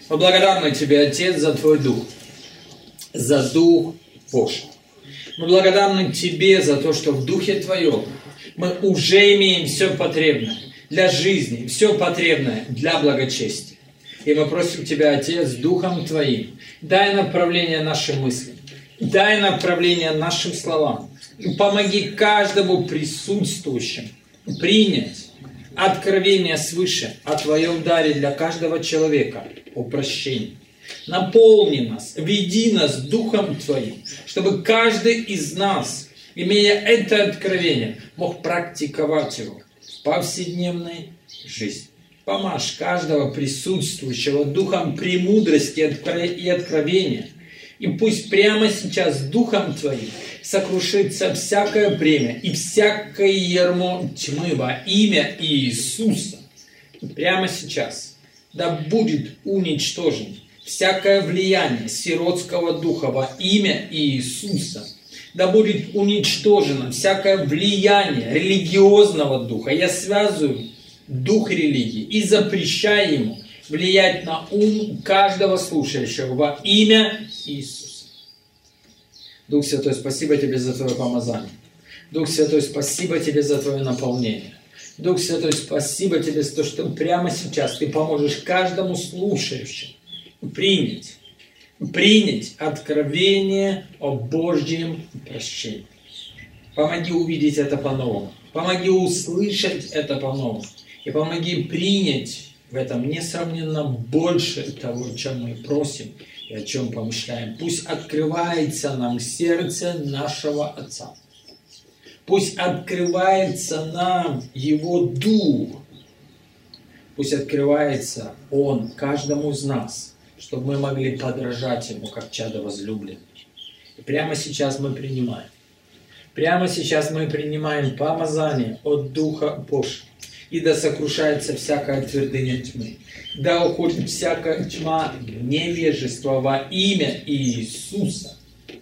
Мы благодарны Тебе, Отец, за Твой Дух, за Дух Божий. Мы благодарны Тебе за то, что в Духе Твоем мы уже имеем все потребное для жизни, все потребное для благочестия. И мы просим Тебя, Отец, Духом Твоим, дай направление нашим мыслям, дай направление нашим словам. И помоги каждому присутствующему принять откровение свыше о Твоем даре для каждого человека о прощении. Наполни нас, веди нас Духом Твоим, чтобы каждый из нас, имея это откровение, мог практиковать его в повседневной жизни. Помажь каждого присутствующего Духом премудрости и откровения. И пусть прямо сейчас Духом Твоим сокрушится всякое бремя и всякое ярмо тьмы во имя Иисуса. И прямо сейчас да будет уничтожен всякое влияние сиротского духа во имя Иисуса. Да будет уничтожено всякое влияние религиозного духа. Я связываю дух религии и запрещаю ему влиять на ум каждого слушающего во имя Иисуса. Дух Святой, спасибо Тебе за Твое помазание. Дух Святой, спасибо Тебе за Твое наполнение. Дух Святой, спасибо Тебе за то, что прямо сейчас Ты поможешь каждому слушающему принять откровение о Божьем прощении. Помоги увидеть это по-новому. Помоги услышать это по-новому. И помоги принять в этом несравненно больше того, о чем мы просим и о чем помышляем. Пусть открывается нам сердце нашего Отца. Пусть открывается нам Его Дух. Пусть открывается Он каждому из нас, чтобы мы могли подражать Ему, как чадо возлюбленных. И прямо сейчас мы принимаем. Прямо сейчас мы принимаем помазание от Духа Божьего. И да сокрушается всякая твердыня тьмы. Да уходит всякая тьма невежества во имя Иисуса.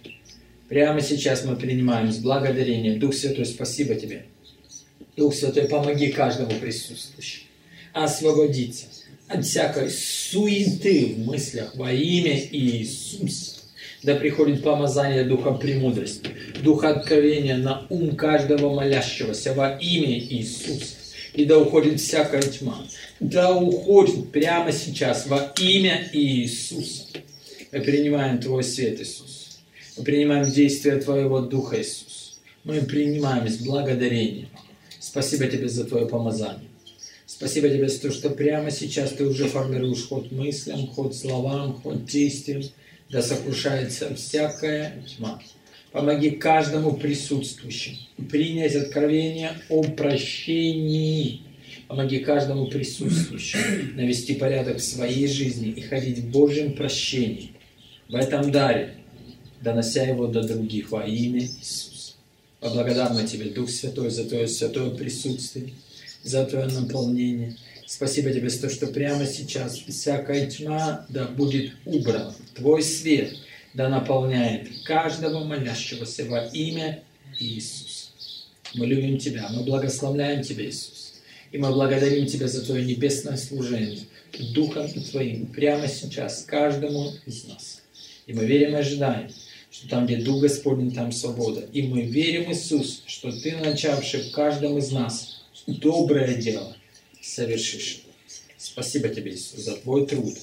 Прямо сейчас мы принимаем с благодарением. Дух Святой, спасибо Тебе. Дух Святой, помоги каждому присутствующему освободиться от всякой суеты в мыслях во имя Иисуса. Да приходит помазание Духа премудрости, Духа откровения на ум каждого молящегося во имя Иисуса. И да уходит всякая тьма. Да уходит прямо сейчас во имя Иисуса. Мы принимаем Твой свет, Иисус. Мы принимаем действие Твоего Духа, Иисус. Мы принимаем с благодарением. Спасибо Тебе за Твое помазание. Спасибо Тебе за то, что прямо сейчас Ты уже формируешь ход мыслям, ход словам, ход действиям. Да сокрушается всякая тьма. Помоги каждому присутствующему принять откровение о прощении. Помоги каждому присутствующему навести порядок в своей жизни и ходить в Божьем прощении, в этом даре, донося его до других во имя Иисуса. Благодарны Тебе, Дух Святой, за Твое святое присутствие, за Твое наполнение. Спасибо Тебе за то, что прямо сейчас всякая тьма да будет убрана. Твой свет да наполняет каждого молящегося во имя Иисуса. Мы любим Тебя, мы благословляем Тебя, Иисус. И мы благодарим Тебя за Твое небесное служение Духом Твоим прямо сейчас каждому из нас. И мы верим и ожидаем, что там, где Дух Господень, там свобода. И мы верим, Иисус, что Ты, начавший в каждом из нас доброе дело, совершишь. Спасибо Тебе, Иисус, за Твой труд,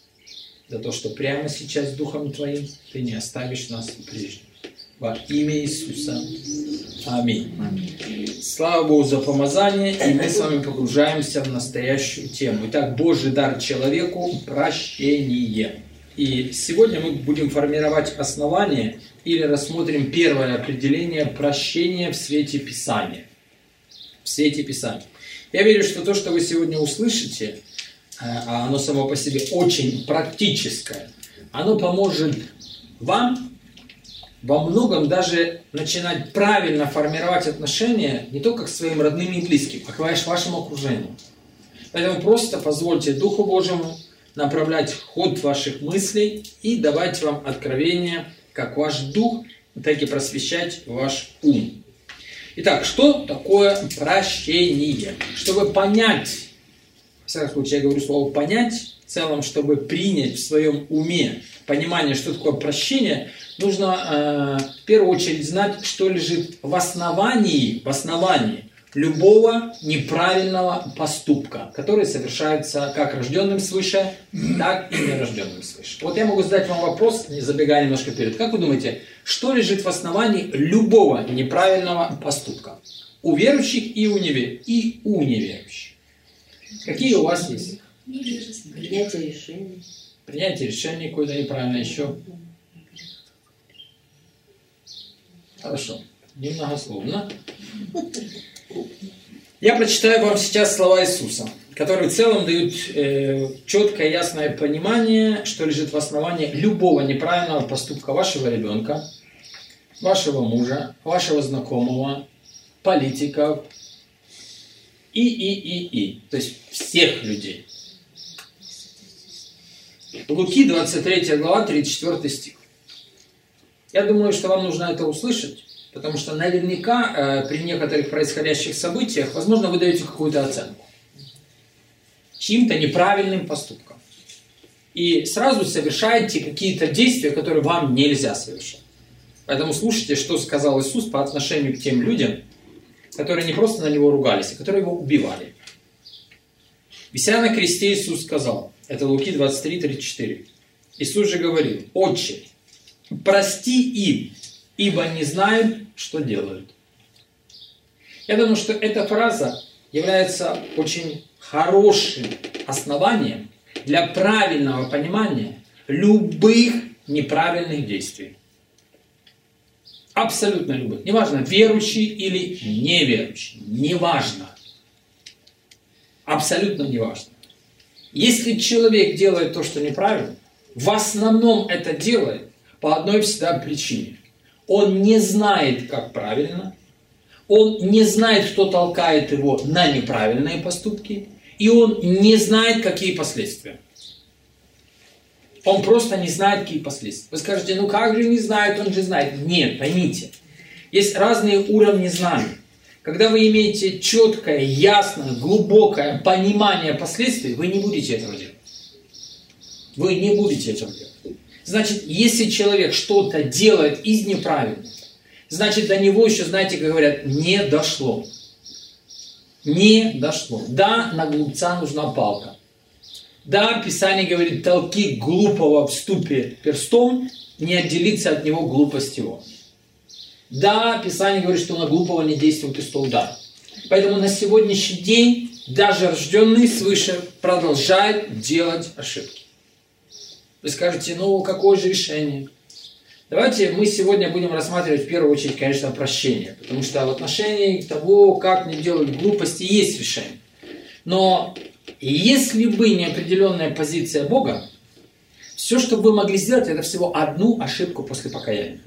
за то, что прямо сейчас Духом Твоим Ты не оставишь нас прежним. Во имя Иисуса. Аминь. Слава Богу за помазание, и мы с вами погружаемся в настоящую тему. Итак, Божий дар человеку – прощение. И сегодня мы будем формировать основание или рассмотрим первое определение прощения в свете Писания. В свете Писания. Я верю, что то, что вы сегодня услышите, а оно само по себе очень практическое, оно поможет вам во многом даже начинать правильно формировать отношения не только к своим родным и близким, а к вашему окружению. Поэтому просто позвольте Духу Божьему направлять ход ваших мыслей и давать вам откровения, как ваш дух, так и просвещать ваш ум. Итак, что такое прощение? Чтобы понять, в всяком случае я говорю слово «понять», в целом, чтобы принять в своем уме понимание, что такое прощение, нужно в первую очередь знать, что лежит в основании любого неправильного поступка, который совершается как рожденным свыше, так и нерожденным свыше. Вот я могу задать вам вопрос, не забегая немножко вперед. Как вы думаете, что лежит в основании любого неправильного поступка? У верующих и у неверующих. Какие у вас есть? Принятие решений. Принятие решений, какое-то неправильное еще. Хорошо. Немногословно. Я прочитаю вам сейчас слова Иисуса, которые в целом дают четкое, ясное понимание, что лежит в основании любого неправильного поступка вашего ребенка, вашего мужа, вашего знакомого, политиков и. То есть всех людей. Луки, 23 глава, 34 стих. Я думаю, что вам нужно это услышать, потому что наверняка при некоторых происходящих событиях, возможно, вы даете какую-то оценку чьим-то неправильным поступкам. И сразу совершаете какие-то действия, которые вам нельзя совершать. Поэтому слушайте, что сказал Иисус по отношению к тем людям, которые не просто на Него ругались, а которые Его убивали. Вися на кресте, Иисус сказал, это Луки 23:34. Иисус же говорил: «Отче, прости им, ибо не знают, что делают». Я думаю, что эта фраза является очень хорошим основанием для правильного понимания любых неправильных действий. Абсолютно любых. Неважно, верующий или неверующий. Неважно. Абсолютно неважно. Если человек делает то, что неправильно, в основном это делает по одной всегда причине. Он не знает, как правильно, он не знает, что толкает его на неправильные поступки, и он не знает, какие последствия. Он просто не знает, какие последствия. Вы скажете, ну как же не знает, он же знает. Нет, поймите, есть разные уровни знаний. Когда вы имеете четкое, ясное, глубокое понимание последствий, вы не будете этого делать. Вы не будете этого делать. Значит, если человек что-то делает из неправильного, значит, до него еще, знаете, как говорят, не дошло. Не дошло. Да, на глупца нужна палка. Да, Писание говорит, толки глупого в ступе перстом, не отделиться от него глупость его. Да, Писание говорит, что на глупого не действует и 100 ударов. Поэтому на сегодняшний день даже рожденный свыше продолжает делать ошибки. Вы скажете, ну какое же решение? Давайте мы сегодня будем рассматривать в первую очередь, конечно, прощение. Потому что в отношении того, как не делать глупости, есть решение. Но если бы не определенная позиция Бога, все, что вы могли сделать, это всего одну ошибку после покаяния.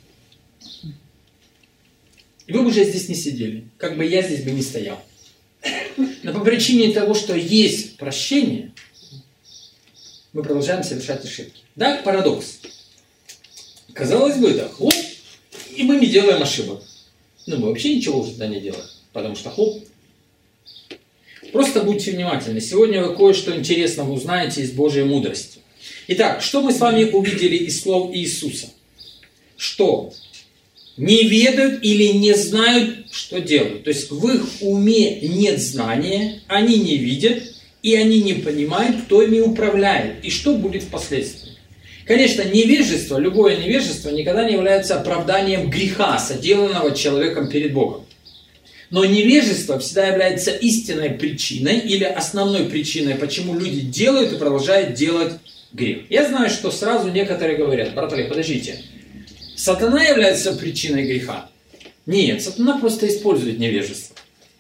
И вы бы уже здесь не сидели, как бы я здесь бы не стоял. Но по причине того, что есть прощение, мы продолжаем совершать ошибки. Да, парадокс. Казалось бы, да, хлоп, и мы не делаем ошибок. Но мы вообще ничего уже тогда не делаем, потому что хлоп. Просто будьте внимательны. Сегодня вы кое-что интересного узнаете из Божьей мудрости. Итак, что мы с вами увидели из слов Иисуса? Что не ведают или не знают, что делают. То есть в их уме нет знания, они не видят, и они не понимают, кто ими управляет, и что будет впоследствии. Конечно, невежество, любое невежество никогда не является оправданием греха, соделанного человеком перед Богом. Но невежество всегда является истинной причиной или основной причиной, почему люди делают и продолжают делать грех. Я знаю, что сразу некоторые говорят, брат Олег, подождите, сатана является причиной греха? Нет, сатана просто использует невежество.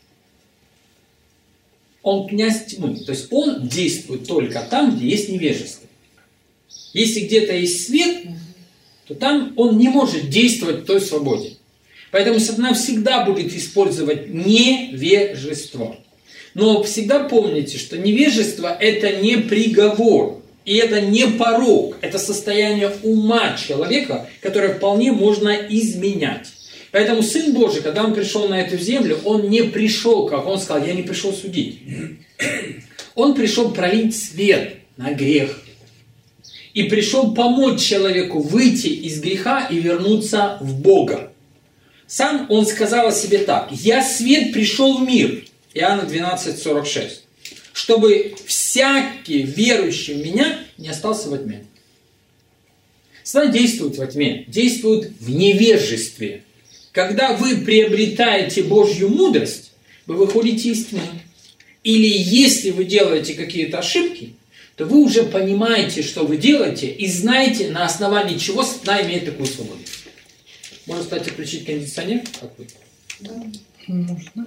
Он князь тьмы, то есть он действует только там, где есть невежество. Если где-то есть свет, то там он не может действовать в той свободе. Поэтому сатана всегда будет использовать невежество. Но всегда помните, что невежество это не приговор. И это не порок. Это состояние ума человека, которое вполне можно изменять. Поэтому Сын Божий, когда Он пришел на эту землю, Он не пришел, как Он сказал, я не пришел судить. Он пришел пролить свет на грех. И пришел помочь человеку выйти из греха и вернуться в Бога. Сам он сказал о себе так: «Я свет пришел в мир». Иоанна 12:46. «Чтобы всякий верующий в меня не остался во тьме». Сатана действует во тьме, действует в невежестве. Когда вы приобретаете Божью мудрость, вы выходите из тьмы. Или если вы делаете какие-то ошибки, то вы уже понимаете, что вы делаете, и знаете, на основании чего сатана имеет такую свободу. Можно, кстати, включить кондиционер? Какой? Да, можно.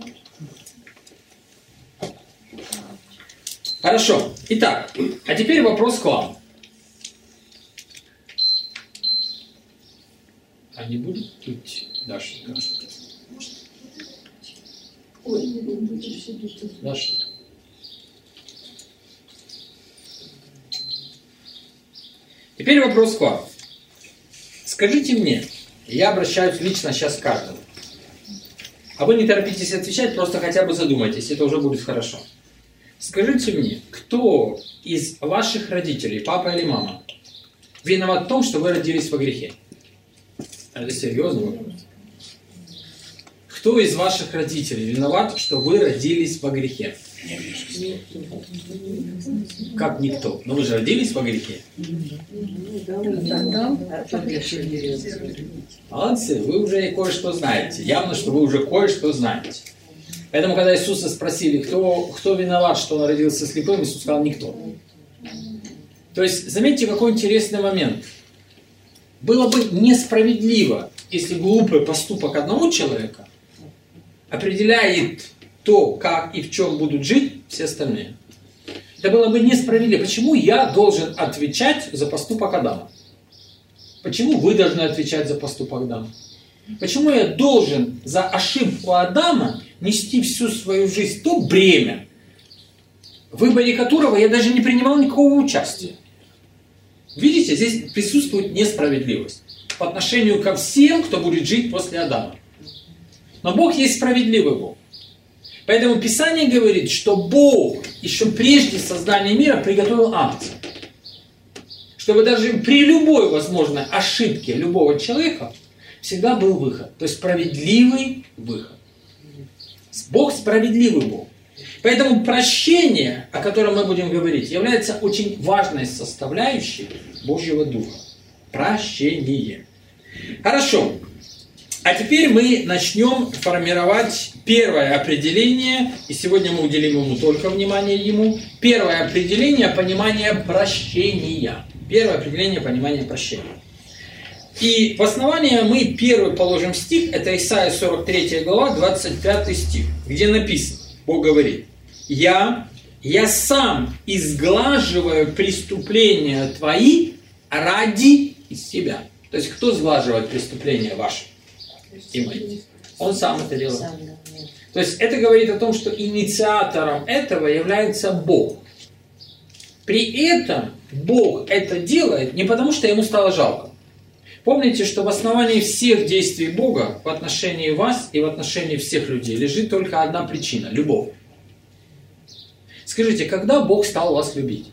Хорошо. Итак, а теперь вопрос к вам. А не будет тут Дашенька? Даша. Теперь вопрос к вам. Скажите мне, я обращаюсь лично сейчас к каждому. А вы не торопитесь отвечать, просто хотя бы задумайтесь, это уже будет хорошо. Скажите мне, кто из ваших родителей, папа или мама, виноват в том, что вы родились во грехе? Это серьезный вопрос. Кто из ваших родителей виноват, что вы родились во грехе? Как никто? Но вы же родились во грехе. Молодцы, вы уже кое-что знаете. Явно, что вы уже кое-что знаете. Поэтому, когда Иисуса спросили, кто виноват, что он родился слепым, Иисус сказал: никто. То есть, заметьте, какой интересный момент. Было бы несправедливо, если глупый поступок одного человека определяет то, как и в чем будут жить все остальные. Это было бы несправедливо. Почему я должен отвечать за поступок Адама? Почему вы должны отвечать за поступок Адама? Почему я должен за ошибку Адама нести всю свою жизнь то бремя, в выборе которого я даже не принимал никакого участия? Видите, здесь присутствует несправедливость по отношению ко всем, кто будет жить после Адама. Но Бог есть справедливый Бог. Поэтому Писание говорит, что Бог еще прежде создания мира приготовил акцию, чтобы даже при любой возможной ошибке любого человека всегда был выход. То есть справедливый выход. Бог справедливый Бог. Поэтому прощение, о котором мы будем говорить, является очень важной составляющей Божьего Духа. Прощение. Хорошо. А теперь мы начнем формировать первое определение, и сегодня мы уделим ему только внимание ему. Первое определение понимания прощения. Первое определение понимания прощения. И в основании мы первый положим стих, это Исайя 43 глава, 25 стих, где написано, Бог говорит: «Я сам изглаживаю преступления твои ради себя». То есть, кто сглаживает преступления ваши и мои? Он сам это делает. То есть, это говорит о том, что инициатором этого является Бог. При этом Бог это делает не потому, что ему стало жалко. Помните, что в основании всех действий Бога в отношении вас и в отношении всех людей лежит только одна причина – любовь. Скажите, когда Бог стал вас любить?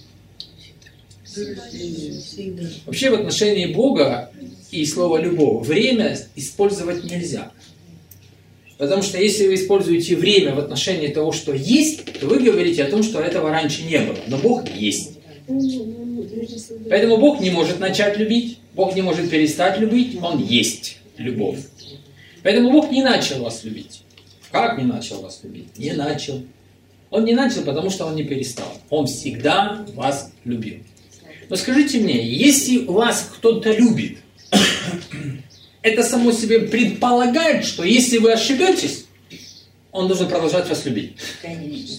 Вообще в отношении Бога и слова «любовь» время использовать нельзя. Потому что если вы используете время в отношении того, что есть, то вы говорите о том, что этого раньше не было. Но Бог есть. Поэтому Бог не может начать любить, Бог не может перестать любить, Он есть любовь. Поэтому Бог не начал вас любить. Как не начал вас любить? Не начал. Он не начал, потому что Он не перестал. Он всегда вас любил. Но скажите мне, если вас кто-то любит, это само себе предполагает, что если вы ошибетесь, Он должен продолжать вас любить. Конечно.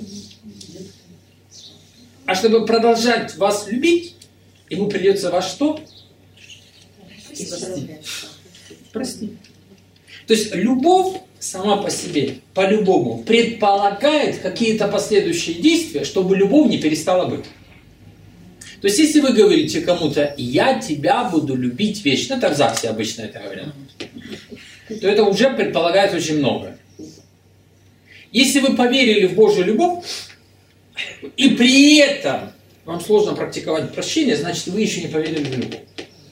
А чтобы продолжать вас любить, Ему придется вас что? Простить. То есть любовь сама по себе, по-любому, предполагает какие-то последующие действия, чтобы любовь не перестала быть. То есть, если вы говорите кому-то: «Я тебя буду любить вечно», это в ЗАГСе обычно это говорят, то это уже предполагает очень многое. Если вы поверили в Божью любовь, и при этом вам сложно практиковать прощение, значит, вы еще не поверили в любовь.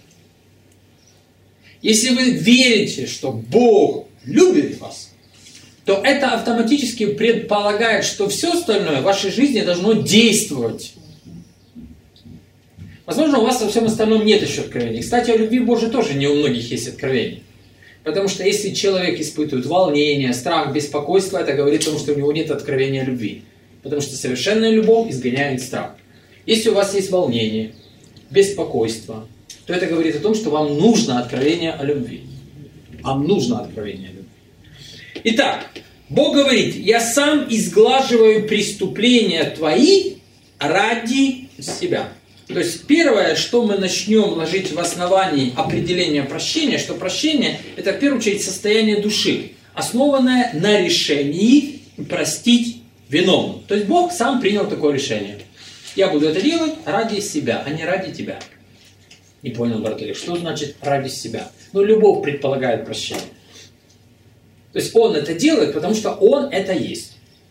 Если вы верите, что Бог любит вас, то это автоматически предполагает, что все остальное в вашей жизни должно действовать. Возможно, у вас во всем остальном нет еще откровений. Кстати, о любви Божией тоже не у многих есть откровений. Потому что если человек испытывает волнение, страх, беспокойство, это говорит о том, что у него нет откровения любви. Потому что совершенная любовь изгоняет страх. Если у вас есть волнение, беспокойство, то это говорит о том, что вам нужно откровение о любви. Вам нужно откровение о любви. Итак, Бог говорит: я сам изглаживаю преступления твои ради себя. То есть первое, что мы начнем ложить в основании определения прощения, что прощение – это в первую очередь состояние души, основанное на решении простить виновного. То есть Бог сам принял такое решение. Я буду это делать ради себя, а не ради тебя. Не понял, брат Олег, что значит ради себя? Ну, любовь предполагает прощение. То есть Он это делает, потому что Он это есть.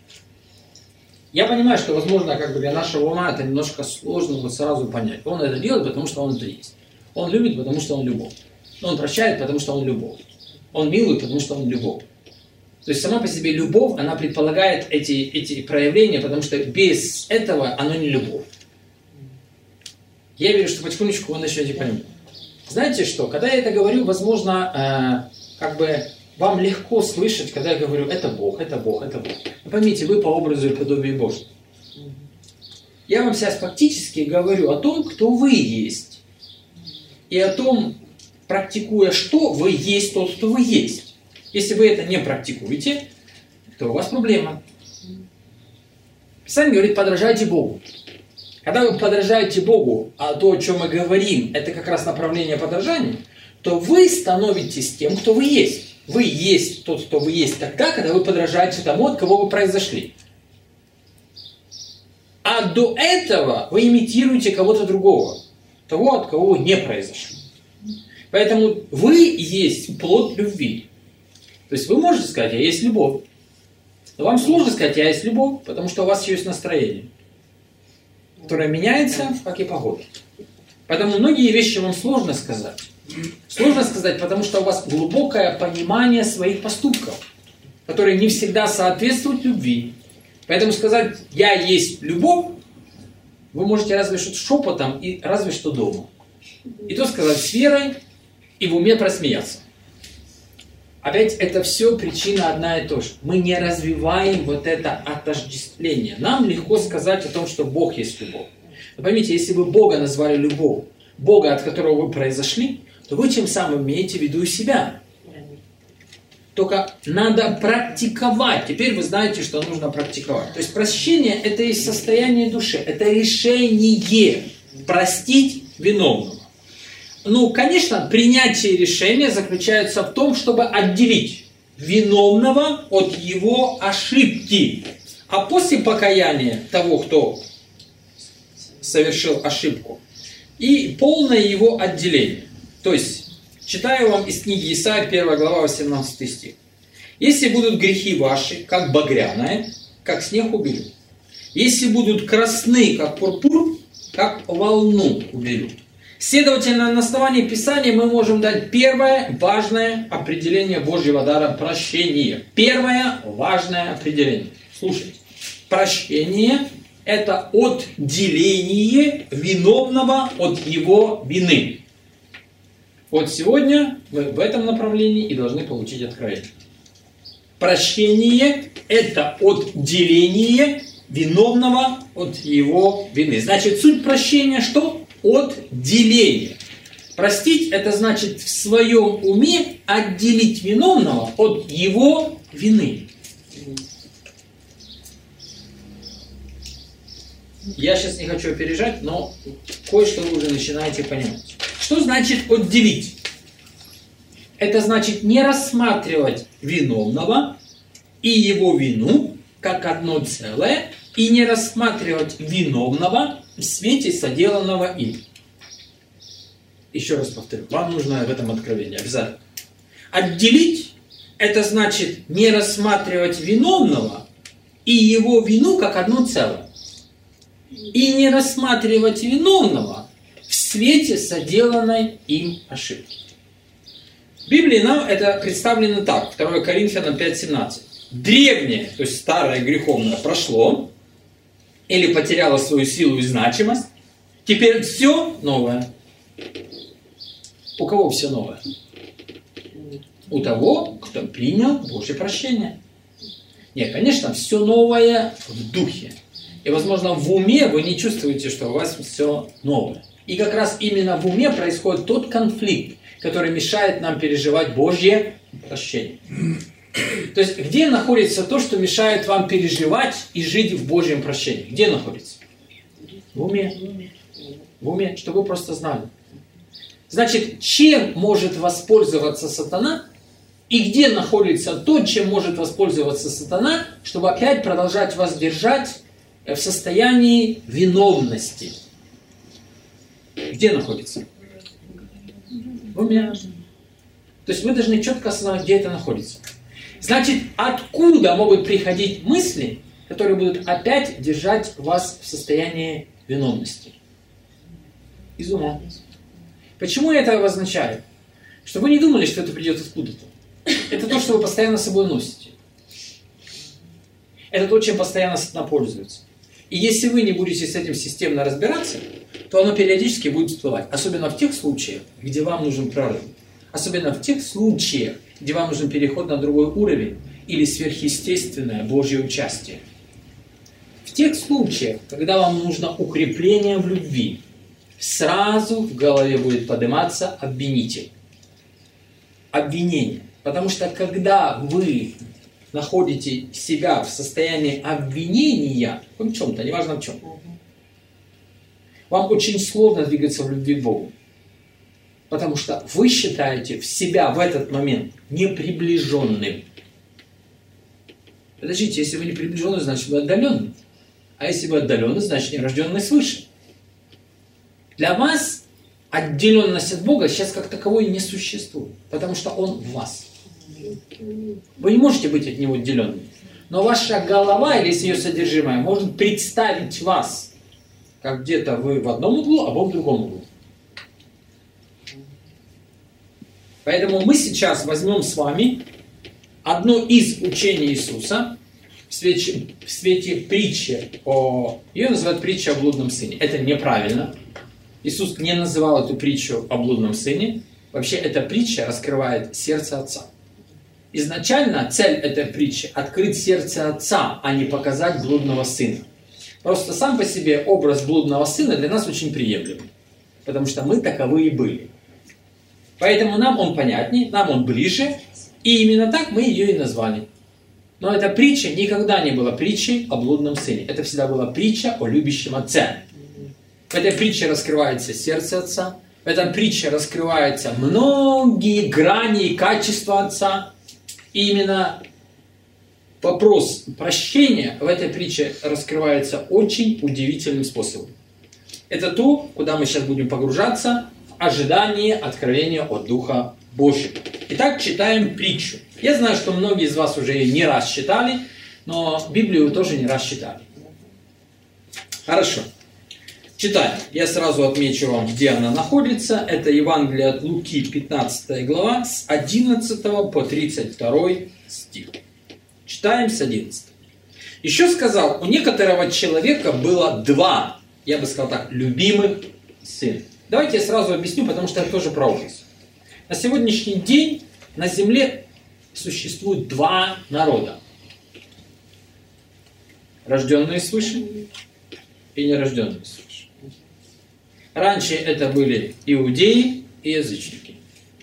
Я понимаю, что, возможно, для нашего ума это немножко сложно вот сразу понять. Он это делает, потому что Он это есть. Он любит, потому что Он любовь. Он прощает, потому что Он любовь. Он милует, потому что Он любовь. То есть сама по себе любовь, она предполагает эти проявления, потому что без этого оно не любовь. Я верю, что потихонечку вы начнете понимать. Знаете что, когда я это говорю, возможно, вам легко слышать, когда я говорю, это Бог, это Бог, это Бог. Но поймите, вы по образу и подобию Божьему. Я вам сейчас фактически говорю о том, кто вы есть. И о том, практикуя что, вы есть тот, кто вы есть. Если вы это не практикуете, то у вас проблема. Писание говорит, подражайте Богу. Когда вы подражаете Богу, а то, о чем мы говорим, это как раз направление подражания, то вы становитесь тем, кто вы есть. Вы есть тот, кто вы есть тогда, когда вы подражаете тому, от кого вы произошли. А до этого вы имитируете кого-то другого, того, от кого вы не произошли. Поэтому вы есть плод любви. То есть вы можете сказать, я есть любовь. Но вам сложно сказать, я есть любовь, потому что у вас есть настроение, которое меняется, как и погода. Поэтому многие вещи вам сложно сказать. Сложно сказать, потому что у вас глубокое понимание своих поступков, которые не всегда соответствуют любви. Поэтому сказать «я есть любовь» вы можете разве что шепотом и разве что дома. И то сказать с верой и в уме просмеяться. Опять это все причина одна и та же. Мы не развиваем вот это отождествление. Нам легко сказать о том, что Бог есть любовь. Но поймите, если вы Бога назвали любовь, Бога, от которого вы произошли, то вы тем самым имеете в виду себя. Только надо практиковать. Теперь вы знаете, что нужно практиковать. То есть прощение – это и состояние души. Это решение простить виновного. Ну, конечно, принятие решения заключается в том, чтобы отделить виновного от его ошибки. А после покаяния того, кто совершил ошибку, и полное его отделение. То есть, читаю вам из книги Исаия, 1 глава, 18 стих. «Если будут грехи ваши, как багряное, как снег уберу. Если будут красны, как пурпур, как волну уберу». Следовательно, на основании Писания мы можем дать первое важное определение Божьего дара – прощение. Первое важное определение. Слушайте. Прощение – это отделение виновного от его вины. Вот сегодня мы в этом направлении и должны получить откровение. Прощение – это отделение виновного от его вины. Значит, суть прощения что? Отделение. Простить – это значит в своем уме отделить виновного от его вины. Я сейчас не хочу опережать, но кое-что вы уже начинаете понимать. Что значит отделить? Это значит не рассматривать виновного и его вину как одно целое, и не рассматривать виновного в свете соделанного им. Еще раз повторю, вам нужно в этом откровение обязательно. Отделить – это значит не рассматривать виновного и его вину как одно целое. и не рассматривать виновного в свете соделанной им ошибки. В Библии нам это представлено так, 2 Коринфянам 5:17. Древнее, то есть старое греховное прошло, или потеряло свою силу и значимость, теперь все новое. У кого все новое? У того, кто принял Божье прощение. Нет, конечно, все новое в духе. И, возможно, в уме вы не чувствуете, что у вас все новое. И как раз именно в уме происходит тот конфликт, который мешает нам переживать Божье прощение. То есть, где находится то, что мешает вам переживать и жить в Божьем прощении? Где находится? В уме. В уме, чтобы вы просто знали. Значит, чем может воспользоваться сатана? И где находится то, чем может воспользоваться сатана, чтобы опять продолжать вас держать в состоянии виновности? Где находится? В уме. То есть вы должны четко осознавать, где это находится. Значит, откуда могут приходить мысли, которые будут опять держать вас в состоянии виновности? Из ума. Почему я это обозначаю? Чтобы вы не думали, что это придет откуда-то. Это то, что вы постоянно с собой носите. Это то, чем постоянно сатана пользуется. И если вы не будете с этим системно разбираться, то оно периодически будет всплывать. Особенно в тех случаях, где вам нужен прорыв. Особенно в тех случаях, где вам нужен переход на другой уровень или сверхъестественное Божье участие. В тех случаях, когда вам нужно укрепление в любви, сразу в голове будет подниматься обвинитель. Обвинение. Потому что когда вы находите себя в состоянии обвинения в чем-то, неважно в чем, вам очень сложно двигаться в любви к Богу. Потому что вы считаете себя в этот момент неприближенным. Подождите, если вы не приближенный, значит вы отдаленный. А если вы отдаленный, значит не рожденный свыше. Для вас отделенность от Бога сейчас как таковой не существует. Потому что Он в вас. Вы не можете быть от Него отделенным. Но ваша голова или ее содержимое может представить вас, как где-то вы в одном углу, а Бог в другом углу. Поэтому мы сейчас возьмем с вами одно из учений Иисуса в свете притчи ее называют притчей о блудном сыне. Это неправильно. Иисус не называл эту притчу о блудном сыне. Вообще эта притча раскрывает сердце Отца. Изначально цель этой притчи – открыть сердце Отца, а не показать блудного сына. Просто сам по себе образ блудного сына для нас очень приемлемый. Потому что мы таковые были. Поэтому нам он понятнее, нам он ближе, и именно так мы ее и назвали. Но эта притча никогда не была притчей о блудном сыне. Это всегда была притча о любящем отце. В этой притче раскрывается сердце отца, в этой притче раскрываются многие грани и качества отца. И именно вопрос прощения в этой притче раскрывается очень удивительным способом. Это то, куда мы сейчас будем погружаться в ожидание откровения от Духа Божьего. Итак, читаем притчу. Я знаю, что многие из вас уже не раз читали, но Библию вы тоже не раз читали. Хорошо. Читаем. Я сразу отмечу вам, где она находится. Это Евангелие от Луки, 15 глава, с 11 по 32 стих. Читаем с 11. Еще сказал, у некоторого человека было два, я бы сказал так, любимых сына. Давайте я сразу объясню, потому что это тоже прообраз. На сегодняшний день на земле существует два народа. Рожденные свыше и нерожденные свыше. Раньше это были иудеи и язычники.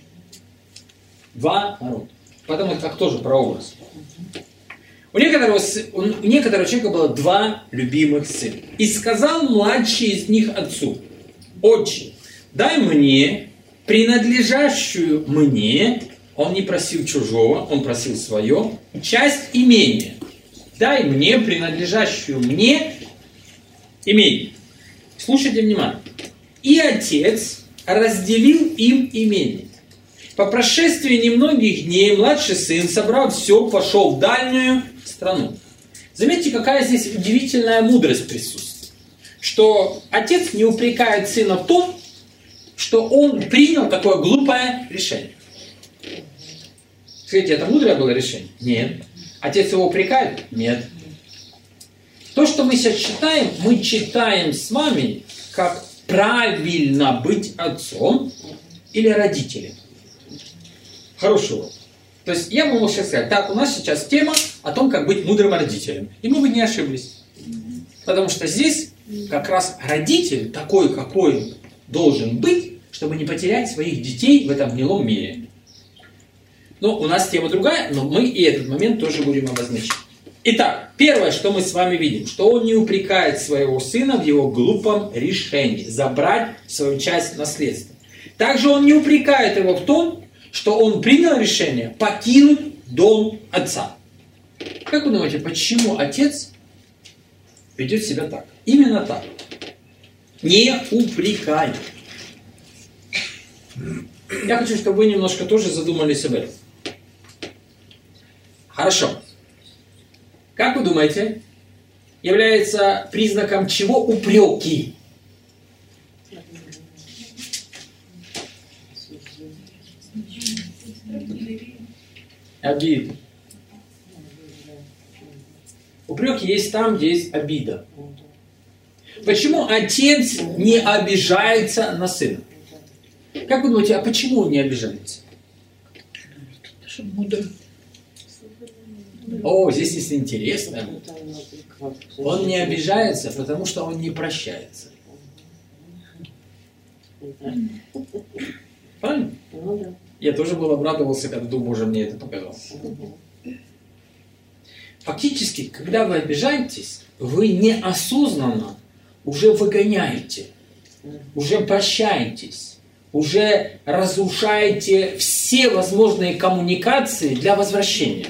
Два народа. Потому как тоже прообраз. У некоторого человека было два любимых сына. И сказал младший из них отцу: «Отче, дай мне принадлежащую мне», он не просил чужого, он просил свое, «часть имения. Дай мне принадлежащую мне имение». Слушайте внимательно. И отец разделил им имение. По прошествии немногих дней младший сын, собрав все, пошел в дальнюю страну. Заметьте, какая здесь удивительная мудрость присутствует. что отец не упрекает сына в том, что он принял такое глупое решение. Скажите, это мудрое было решение? Нет. Отец его упрекает? Нет. То, что мы сейчас читаем, мы читаем с вами, как правильно быть отцом или родителем. Хорошего. То есть я бы мог сейчас сказать, так, у нас сейчас тема о том, как быть мудрым родителем. И мы бы не ошиблись. Потому что здесь как раз родитель такой, какой должен быть, чтобы не потерять своих детей в этом гнилом мире. Но у нас тема другая, но мы и этот момент тоже будем обозначать. Итак, первое, что мы с вами видим, что он не упрекает своего сына в его глупом решении забрать свою часть наследства. Также он не упрекает его в том, что он принял решение покинуть дом отца. Как вы думаете, почему отец ведет себя так? Именно так. Не упрекай. Я хочу, чтобы вы немножко тоже задумались об этом. Хорошо. Как вы думаете, является признаком чего упреки? Обида. Упреки есть там, где есть обида. Почему отец не обижается на сына? Как вы думаете, а почему он не обижается? Чтобы мудро. О, здесь есть интересно. Он не обижается, потому что он не прощается. Правильно? Я тоже был обрадовался, когда Дух Божий мне это показал. Фактически, когда вы обижаетесь, вы неосознанно уже выгоняете, уже прощаетесь, уже разрушаете все возможные коммуникации для возвращения.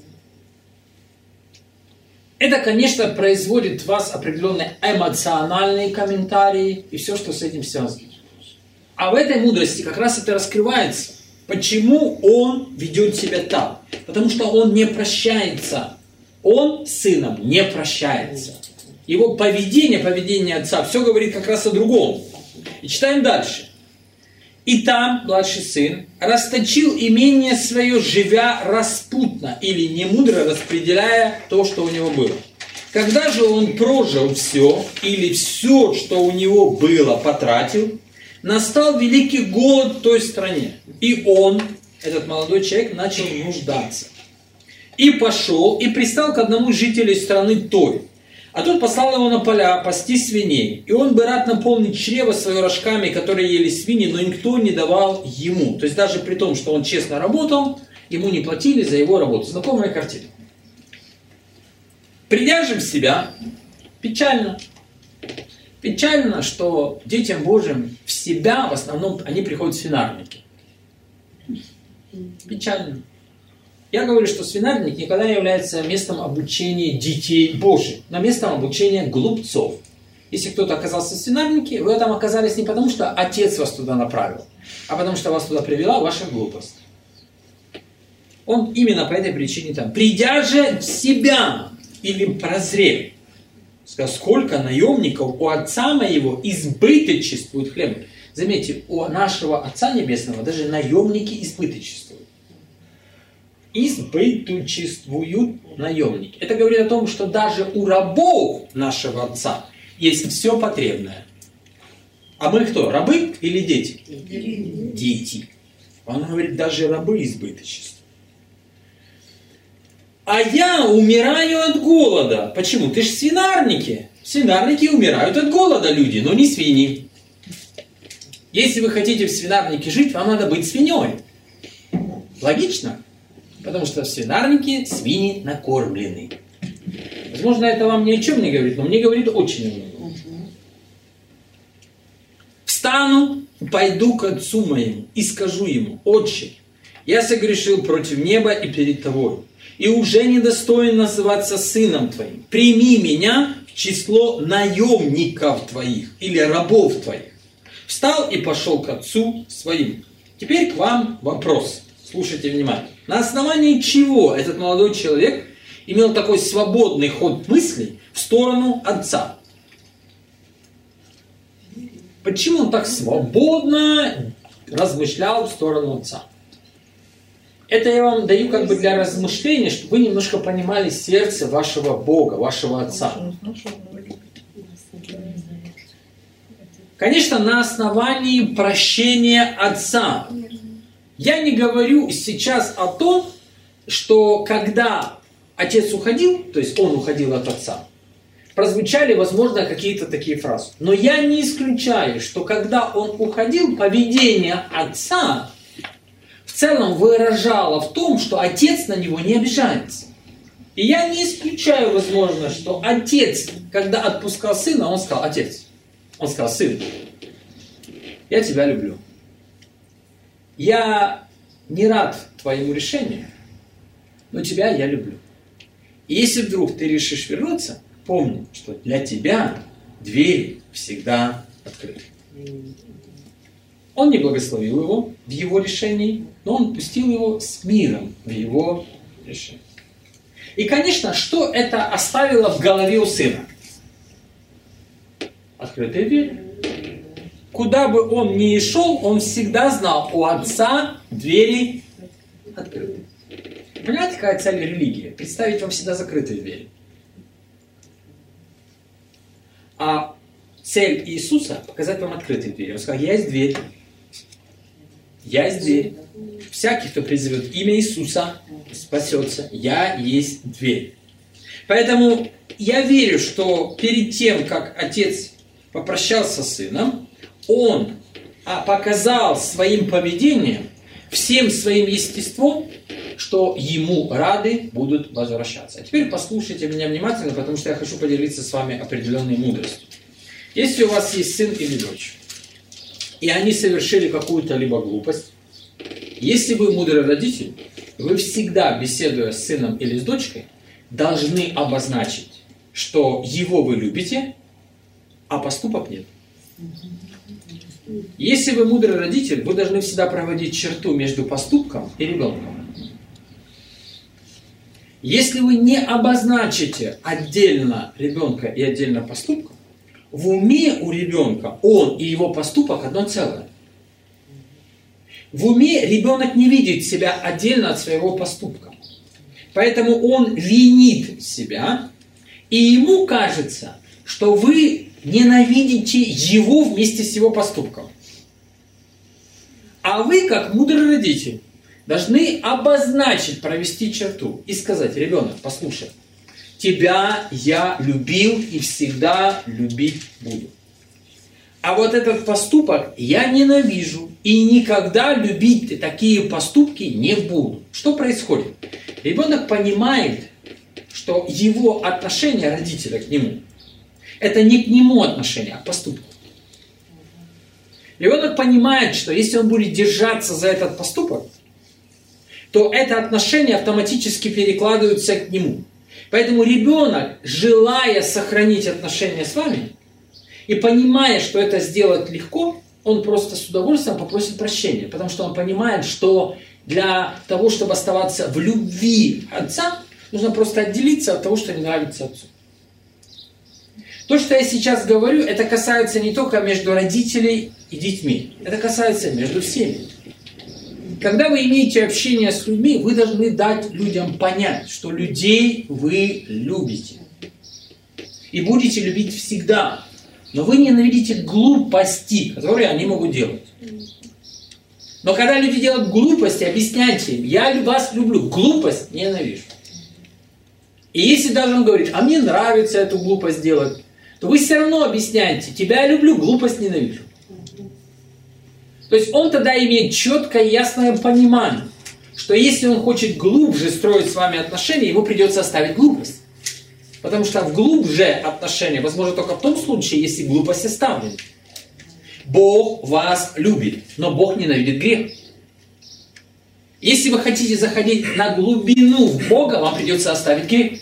Это, конечно, производит в вас определенные эмоциональные комментарии и все, что с этим связано. А в этой мудрости как раз это раскрывается. Почему он ведет себя так? Потому что он не прощается. Он с сыном не прощается. Его поведение отца, все говорит как раз о другом. И читаем дальше. И там младший сын расточил имение свое, живя распутно или немудро распределяя то, что у него было. Когда же он прожил все, или все, что у него было, потратил, настал великий голод в той стране. И он, этот молодой человек, начал нуждаться. И пошел, и пристал к одному жителю страны той. А тот послал его на поля пасти свиней. И он бы рад наполнить чрево свое рожками, которые ели свиньи, но никто не давал ему. То есть даже при том, что он честно работал, ему не платили за его работу. Знакомая картина. Придя же в себя, печально. Печально, что детям Божьим в себя в основном они приходят свинарники. Печально. Я говорю, что свинарник никогда не является местом обучения детей Божьих, но местом обучения глупцов. Если кто-то оказался в свинарнике, вы там оказались не потому, что отец вас туда направил, а потому что вас туда привела ваша глупость. Он именно по этой причине там. Придя же в себя или прозрев, сказал, сколько наемников у отца моего избыточествует хлеб. Заметьте, у нашего Отца Небесного даже наемники избыточествуют. Избыточествуют наемники. Это говорит о том, что даже у рабов нашего Отца есть все потребное. А мы кто? Рабы или дети? Дети. Он говорит, даже рабы избыточествуют. А я умираю от голода. Почему? Ты же свинарники. Свинарники умирают от голода, люди, но не свиньи. Если вы хотите в свинарнике жить, вам надо быть свиньей. Логично? Потому что в свинарнике свиньи накормлены. Возможно, это вам ни о чем не говорит, но мне говорит очень много. Встану, пойду к отцу моему и скажу ему, отче, я согрешил против неба и перед тобой, и уже недостоин называться сыном твоим. Прими меня в число наемников твоих или рабов твоих. Встал и пошел к отцу своим. Теперь к вам вопрос. Слушайте внимательно. На основании чего этот молодой человек имел такой свободный ход мыслей в сторону отца? Почему он так свободно размышлял в сторону Отца? Это я вам даю как бы для размышления, чтобы вы немножко понимали сердце вашего Бога, вашего Отца. Конечно, на основании прощения Отца. Я не говорю сейчас о том, что когда Отец уходил, то есть Он уходил от Отца, прозвучали, возможно, какие-то такие фразы. Но я не исключаю, что когда Он уходил, поведение Отца в целом выражало в том, что Отец на Него не обижается. И я не исключаю, возможно, что Отец, когда отпускал Сына, Он сказал: Отец, Он сказал: Сын, я тебя люблю. Я не рад твоему решению, но тебя я люблю. И если вдруг ты решишь вернуться, помни, что для тебя двери всегда открыты. Он не благословил его в его решении, но он пустил его с миром в его решении. И, конечно, что это оставило в голове у сына? Открытая дверь. Куда бы он ни шел, он всегда знал, у отца двери открыты. Понимаете, какая цель религии? Представить вам всегда закрытые двери. А цель Иисуса – показать вам открытые двери. Он сказал: я есть дверь. Я есть дверь. Всякий, кто призовет имя Иисуса, спасется. Я есть дверь. Поэтому я верю, что перед тем, как Отец попрощался с Сыном, Он показал своим поведением, всем своим естеством, что Ему рады будут возвращаться. А теперь послушайте меня внимательно, потому что я хочу поделиться с вами определенной мудростью. Если у вас есть сын или дочь, и они совершили какую-то либо глупость, если вы мудрый родитель, вы всегда, беседуя с сыном или с дочкой, должны обозначить, что его вы любите, а поступок нет. Если вы мудрый родитель, вы должны всегда проводить черту между поступком и ребенком. Если вы не обозначите отдельно ребенка и отдельно поступка, в уме у ребенка он и его поступок одно целое. В уме ребенок не видит себя отдельно от своего поступка. Поэтому он винит себя, и ему кажется, что вы ненавидите его вместе с его поступком. А вы, как мудрый родитель, должны обозначить, провести черту и сказать: ребенок, послушай, тебя я любил и всегда любить буду. А вот этот поступок я ненавижу и никогда любить такие поступки не буду. Что происходит? Ребенок понимает, что его отношение родителя к нему – это не к нему отношение, а к поступку. Ребенок понимает, что если он будет держаться за этот поступок, то это отношение автоматически перекладывается к нему. Поэтому ребенок, желая сохранить отношения с вами, и понимая, что это сделать легко, он просто с удовольствием попросит прощения. Потому что он понимает, что для того, чтобы оставаться в любви отца, нужно просто отделиться от того, что не нравится отцу. То, что я сейчас говорю, это касается не только между родителями и детьми. Это касается между всеми. Когда вы имеете общение с людьми, вы должны дать людям понять, что людей вы любите. И будете любить всегда. Но вы ненавидите глупости, которые они могут делать. Но когда люди делают глупости, объясняйте им: я вас люблю, глупость ненавижу. И если даже он говорит: а мне нравится эту глупость делать, то вы все равно объясняете: тебя я люблю, глупость ненавижу. То есть он тогда имеет четкое, ясное понимание, что если он хочет глубже строить с вами отношения, ему придется оставить глупость. Потому что в глубже отношения возможно только в том случае, если глупость оставлена. Бог вас любит, но Бог ненавидит грех. Если вы хотите заходить на глубину в Бога, вам придется оставить грех.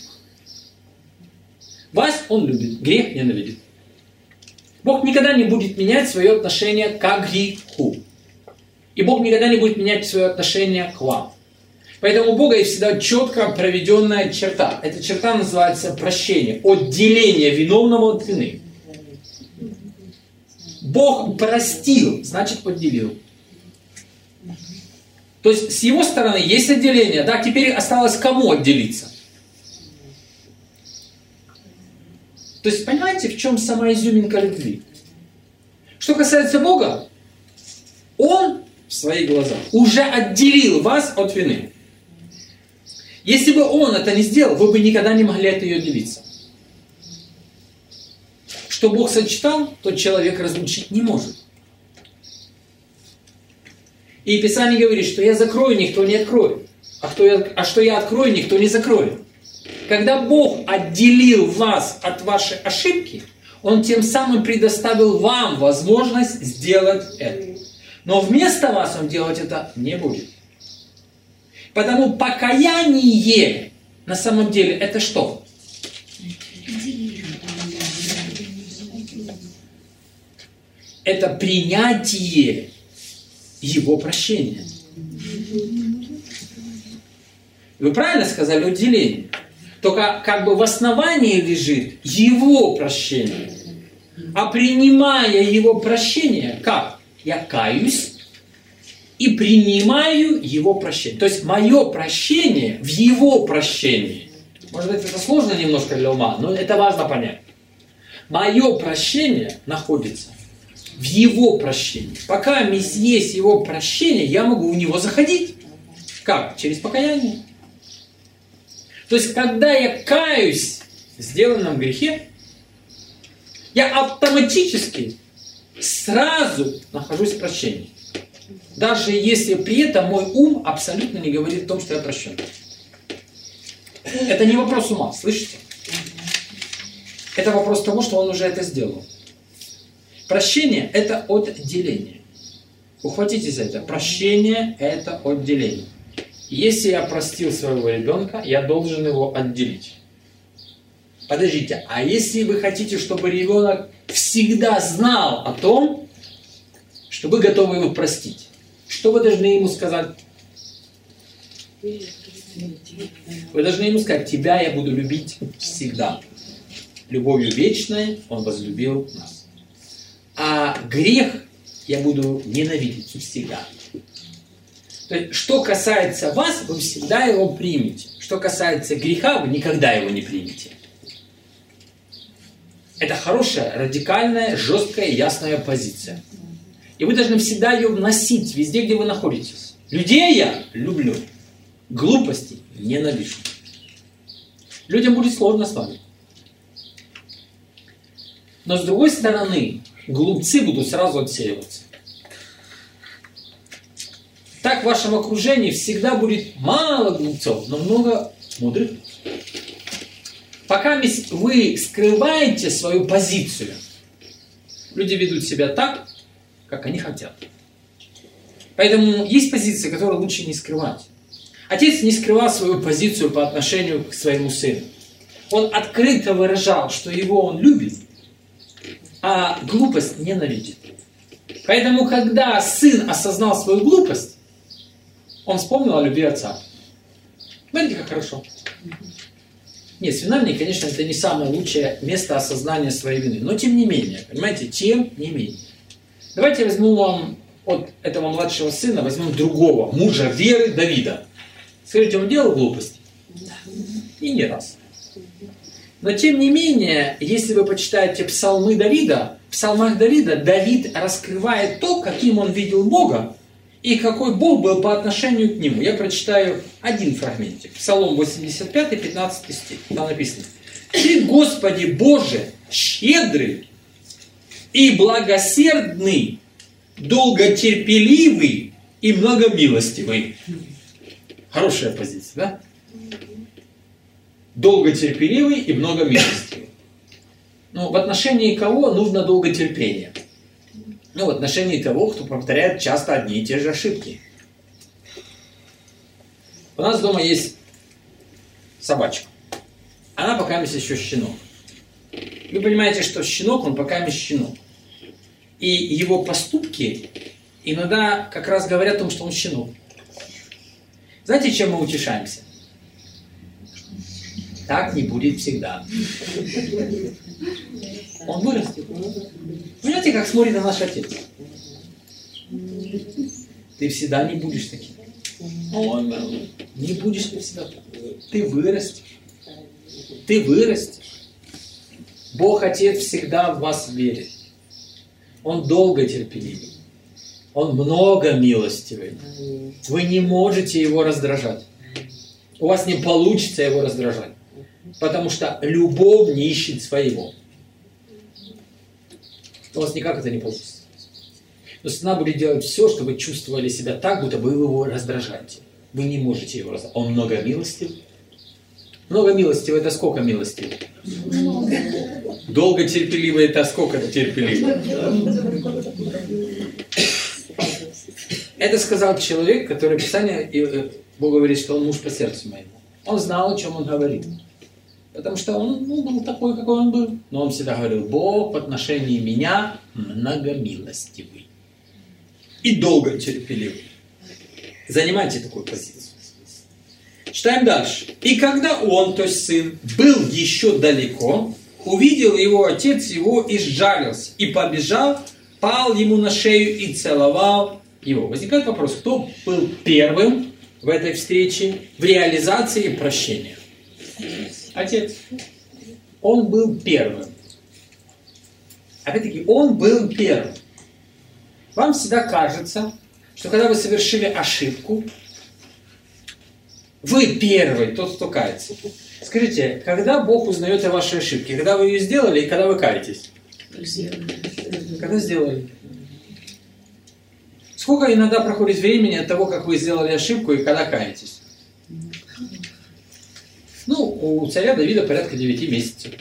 Вас Он любит, грех ненавидит. Бог никогда не будет менять свое отношение к греху. И Бог никогда не будет менять свое отношение к вам. Поэтому у Бога есть всегда четко проведенная черта. Эта черта называется прощение, отделение виновного от вины. Бог простил, значит отделил. То есть с его стороны есть отделение, да, теперь осталось кому отделиться? То есть понимаете, в чем сама изюминка любви? Что касается Бога, Он в своих глазах уже отделил вас от вины. Если бы Он это не сделал, вы бы никогда не могли от нее отделиться. Что Бог сочетал, тот человек разлучить не может. И Писание говорит, что я закрою, никто не откроет. А что я открою, никто не закроет. Когда Бог отделил вас от вашей ошибки, Он тем самым предоставил вам возможность сделать это. Но вместо вас Он делать это не будет. Потому покаяние на самом деле это что? Это принятие Его прощения. Вы правильно сказали, отделение. Только как бы в основании лежит Его прощение. А принимая Его прощение, как? Я каюсь и принимаю Его прощение. То есть мое прощение в Его прощении. Может быть, это сложно немножко для ума, но это важно понять. Мое прощение находится в Его прощении. Пока есть Его прощение, я могу в Него заходить. Как? Через покаяние. То есть, когда я каюсь в сделанном грехе, я автоматически сразу нахожусь в прощении. Даже если при этом мой ум абсолютно не говорит о том, что я прощен. Это не вопрос ума, слышите? Это вопрос того, что он уже это сделал. Прощение – это отделение. Ухватитесь за это. Прощение – это отделение. Если я простил своего ребенка, я должен его отделить. Подождите, а если вы хотите, чтобы ребенок всегда знал о том, что вы готовы его простить, что вы должны ему сказать? Вы должны ему сказать: тебя я буду любить всегда. Любовью вечной Он возлюбил нас. А грех я буду ненавидеть всегда. То есть, что касается вас, вы всегда его примете. Что касается греха, вы никогда его не примете. Это хорошая, радикальная, жесткая, ясная позиция. И вы должны всегда ее вносить везде, где вы находитесь. Людей я люблю, глупости ненавижу. Людям будет сложно с вами. Но с другой стороны, глупцы будут сразу отсеиваться. Так в вашем окружении всегда будет мало глупцов, но много мудрых. Пока вы скрываете свою позицию, люди ведут себя так, как они хотят. Поэтому есть позиции, которые лучше не скрывать. Отец не скрывал свою позицию по отношению к своему сыну. Он открыто выражал, что его он любит, а глупость ненавидит. Поэтому, когда сын осознал свою глупость, он вспомнил о любви отца. Смотрите, как хорошо. Нет, свинарник, конечно, это не самое лучшее место осознания своей вины. Но тем не менее, понимаете, тем не менее. Давайте возьму вам от этого младшего сына, возьмем другого, мужа веры Давида. Скажите, он делал глупости? И не раз. Но тем не менее, если вы почитаете псалмы Давида, в псалмах Давида Давид раскрывает то, каким он видел Бога, и какой Бог был по отношению к нему. Я прочитаю один фрагментик. Псалом 85, 15 стих. Там написано: «Ты, Господи Боже, щедрый и благосердный, долготерпеливый и многомилостивый». Хорошая позиция, да? Долготерпеливый и многомилостивый. Ну, в отношении кого нужно долготерпение? Ну, в отношении того, кто повторяет часто одни и те же ошибки. У нас дома есть собачка. Она пока еще щенок. Вы понимаете, что щенок, он пока щенок. И его поступки иногда как раз говорят о том, что он щенок. Знаете, чем мы утешаемся? Так не будет всегда. Он вырастет. Понимаете, как смотрит на наш отец? Ты всегда не будешь таким. Ой, не будешь ты всегда таким. Ты вырастешь. Ты вырастешь. Бог Отец всегда в вас верит. Он долго терпеливый. Он много милостивый. Вы не можете его раздражать. У вас не получится его раздражать. Потому что любовь не ищет своего. У вас никак это не получится. Но сатана будет делать все, чтобы вы чувствовали себя так, будто вы его раздражаете. Вы не можете его раздражать. Он много милостив. Много милостивый – это сколько милостивый? Долго терпеливый – это сколько терпеливый? Это сказал человек, который в Писании, Бог говорит, что он муж по сердцу моему. Он знал, о чем он говорит. Потому что он был такой, какой он был. Но он всегда говорил: Бог в отношении меня многомилостивый и долго терпеливый. Занимайте такую позицию. Читаем дальше. И когда он, то есть сын, был еще далеко, увидел его отец его и сжалился, и побежал, пал ему на шею и целовал его. Возникает вопрос, кто был первым в этой встрече в реализации прощения? Отец. Он был первым. Опять-таки, он был первым. Вам всегда кажется, что когда вы совершили ошибку, вы первый, тот, кто кается. Скажите, когда Бог узнает о вашей ошибке? Когда вы ее сделали и когда вы каетесь? Когда сделали. Сколько иногда проходит времени от того, как вы сделали ошибку и когда каетесь? У царя Давида порядка 9 месяцев.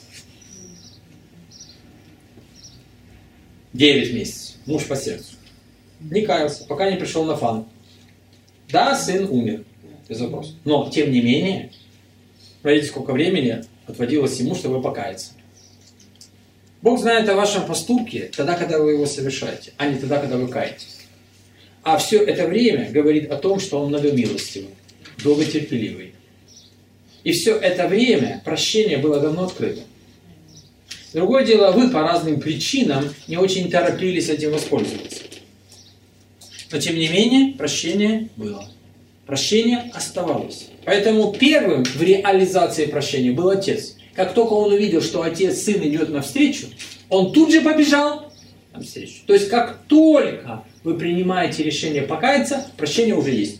9 месяцев. Муж по сердцу. Не каялся, пока не пришел Нафан. Да, сын умер. Без вопросов. Но, тем не менее, смотрите, сколько времени отводилось ему, чтобы покаяться. Бог знает о вашем поступке тогда, когда вы его совершаете, а не тогда, когда вы каетесь. А все это время говорит о том, что он многомилостивый, долготерпеливый. И все это время прощение было давно открыто. Другое дело, вы по разным причинам не очень торопились этим воспользоваться. Но, тем не менее, прощение было. Прощение оставалось. Поэтому первым в реализации прощения был отец. Как только он увидел, что отец, сын идет навстречу, он тут же побежал навстречу. То есть, как только вы принимаете решение покаяться, прощение уже есть.